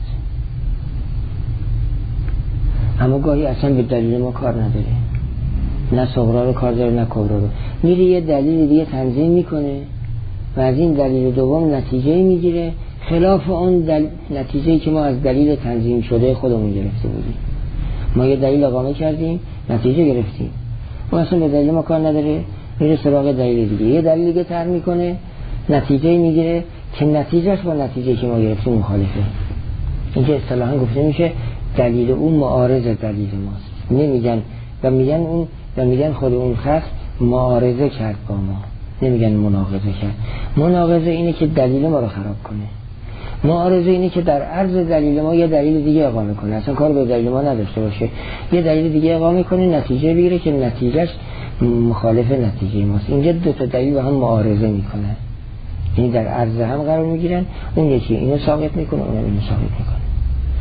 اما گاهی اصلا به دلیل ما کار نداره، نه صغرا رو کار داره نه کبرا رو، میره یه دلیل دیگه تنظیم میکنه و از این دلیل دوم نتیجه میگیره خلاف اون دل... نتیجه‌ای که ما از دلیل تنظیم شده خودمون گرفته بودیم. ما یه دلیل اقامه کردیم نتیجه گرفتیم، اون اصلا به دلیل ما کار نداره، میره سراغ دلیل دیگه، یه دلیل دیگه طرح میکنه نتیجه میگیره که نتیجهش با نتیجه که ما گرفتیم مخالفه. اینجا اصطلاحاً گفته میشه دلیل اون معارض دلیل ماست، نمیگن و میگن اون و میگن خود اون خصم معارضه کرد با ما، نمیگن مناقضه کرد. مناقضه اینه که دلیل ما رو خراب کنه، معارضه اینه که در عرض دلیل ما یه دلیل دیگه اقامه کنه، اصلا کار به دلیل ما نداشته باشه، یه دلیل دیگه اقامه کنه نتیجه بگیره که نتیجهش مخالف نتیجه ماست. اینجا دو تا دلیل با هم معارضه میکنن، یعنی در عرض هم قرار میگیرن، اون یکی اینو ثابت میکنه اون اینو ثابت میکنه.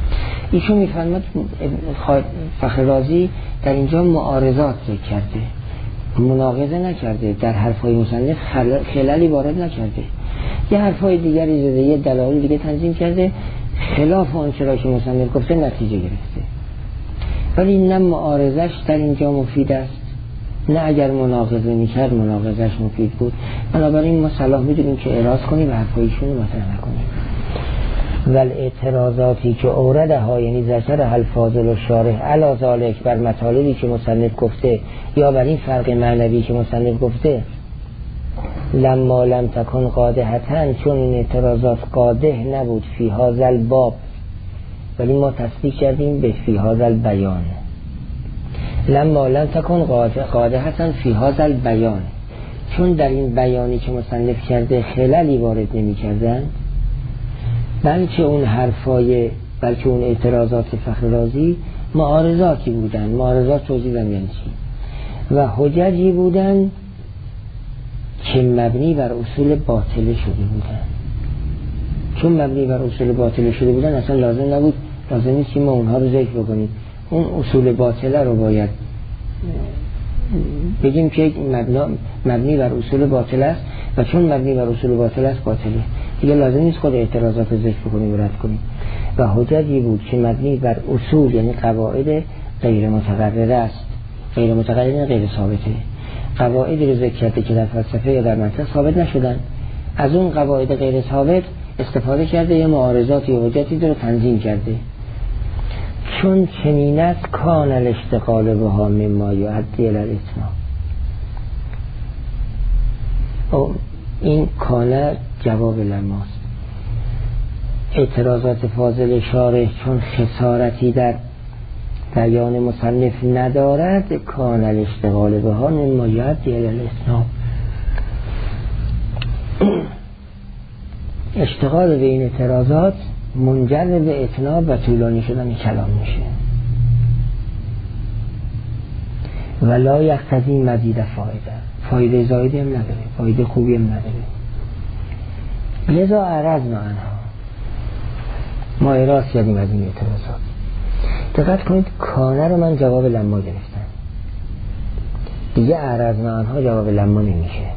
ایشون میفرماد فخر رازی در اینجا معارضات ذکر کرده، مناقضه نکرده، در حرفای مصنف خلالی وارد نکرده، یه حرفای دیگری زده، یه دلایل دیگه تنظیم کرده، خلاف آنچه را که مصنف گفته نتیجه گرفته. ولی نه معارضش در اینجا مفید است، نه اگر مناقضه میکرد مناقضش مفید بود. بنابراین ما صلاح میدونیم که اعراض کنیم و حرفایشون رو مطرح نکنیم. ول اعتراضاتی که اوردها، یعنی ذکر الفاضل و شارح علی ذالک، بر مطالبی که مصنف گفته یا بر این فرق معنوی که مصنف گفته، لما لم تکن قادحتن، چون این اعتراضات قادح نبود فی هذا الباب، ولی ما تصدیق کردیم به فی هذا البیان. لما لم تکن قادحتن فی هذا البیان، چون در این بیانی که مصنف کرده خلالی وارد نمی کردن، بلکه اون حرفای بلکه اون اعتراضات فخر رازی معارضاتی بودن. معارضات توضیح دادم یعنی چی، و حججی بودن که مبنی بر اصول باطله شده بودن. چون مبنی بر اصول باطله شده بودن اصلا لازم نبود، لازم نیست که ما اونها رو ذکر بکنیم. اون اصول باطله رو باید بگیم که مبنی بر اصول باطل است و چون مبنی بر اصول باطل است باطله، دیگه لازم نیست خود اعتراضات رو ذکر بکنیم و رد کنیم. و حجتی بود که مبنی بر اصول، یعنی قواعد غیر متقرره است. غیر متقرره غیر ثابته، قواعدی رو ذکر کرده که در فلسفه یا در منطق ثابت نشدن، از اون قواعد غیر ثابت استفاده کرده، یه معارضات یا حجتی رو تنظیم کرده. چون چنین است کان الاشتغال بها مما یؤدی الی الاتمام. او این کان جواب لماست. اعتراضات فاضل شارح چون خسارتی در بیان مصنف ندارد، کان الاشتغال بها مما یؤدی الی الاتمام. اشتغال به این اعتراضات منجر به اتناب و طولانی شدن کلام میشه. ولا یقتضی مزید فایده، فایده زایدی هم نداره، فایده خوبی هم نداره. لذا عرضنا عنها، ما اعراض کردیم از این اعتراضات. دقت کنید کانه رو من جواب لما گرفتم، دیگه عرضنا عنها جواب لما نمیشه،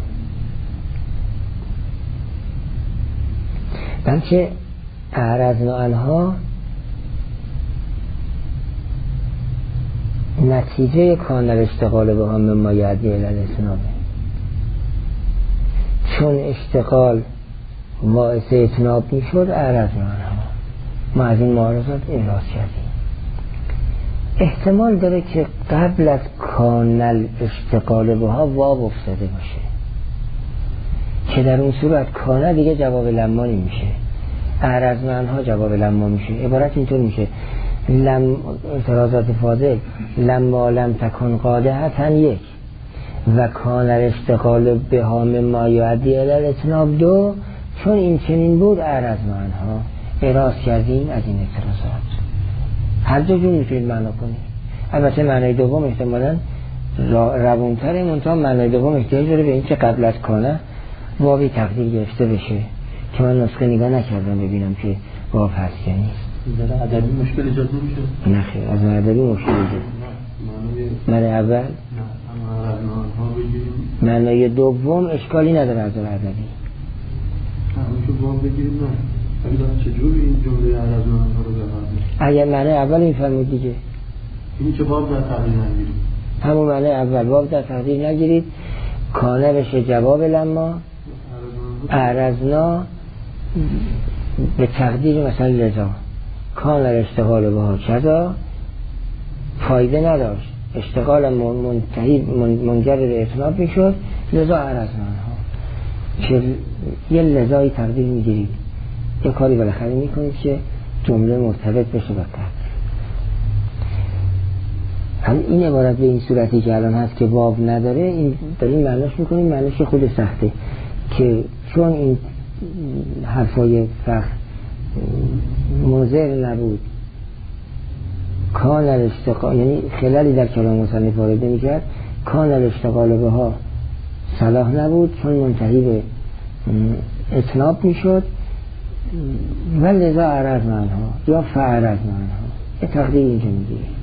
بلکه اعرضنا عنها نتیجه کان الاشتغال به هم مما یؤدی الی الاتمام. چون اشتغال باعث اتناب میشد اعرضنا عنها، ما از این معارضات اعراض کردیم. احتمال داره که قبل از کان الاشتغال به ها واو افتاده باشه، که در اون صورت کانه دیگه جواب لما نمیشه، اعرضنا عنها جواب لما میشه. عبارت اینطور میشه: لم اعتراضات فاضل لما لم تکن قادحتن یک و کان الاشتغال بها مما یؤدی الی الاتناب دو، چون این چنین بود اعرضنا عنها، اعراض کردیم از این اعتراضات. هر دو جور میتونید معنا کنید. البته معنای دوم احتمالاً روانتره، منتها معنای دوم احتیاج داره به این که قبل از کانه واوی تقدیر گرفته بشه، که من نسخه نگاه نکردم ببینم که واو هست یا نیست. در ادبی مشکل ایجاد نمیشه؟ نه خیر، از ادبی مشکل ایجاد. معنای اول؟ نه، معنای دوم اشکالی نداره از ادبی. همون که واو بگیریم نه. ولی چجوری این جمله اعرضنا عنها رو بفهمیم؟ اگر معنای اول میفهمید دیگه. اینی که واو در تقدیر نگیرید. همون معنای اول، واو در تقدیر نگیرید، کانه بشه جواب لما، اعرضنا به تقدیر مثلا لذا، کان الاشتغال بها کذا، فایده نداشت، اشتغال منتهی منجر به اتناب میشد، لذا اعرضنا عنها، که یه لذایی تقدیر میگیرید، یه کاری بالاخره میکنید که جمله مرتبط بشه با تقدیر. هم این عبارت به این صورتی که الان هست که واو نداره، این داریم معناش میکنیم، معناش خود سخته، که چون این حرفای فخر مضر نبود، کان الاشتغال، یعنی خلالی در کلام مصنف وارد نمی‌کرد، کان الاشتغال بها صلاح نبود چون منتهی به اتناب میشد، و لذا اعرضنا عنها یا فاعرضنا عنها. تقدیر اینجا میگه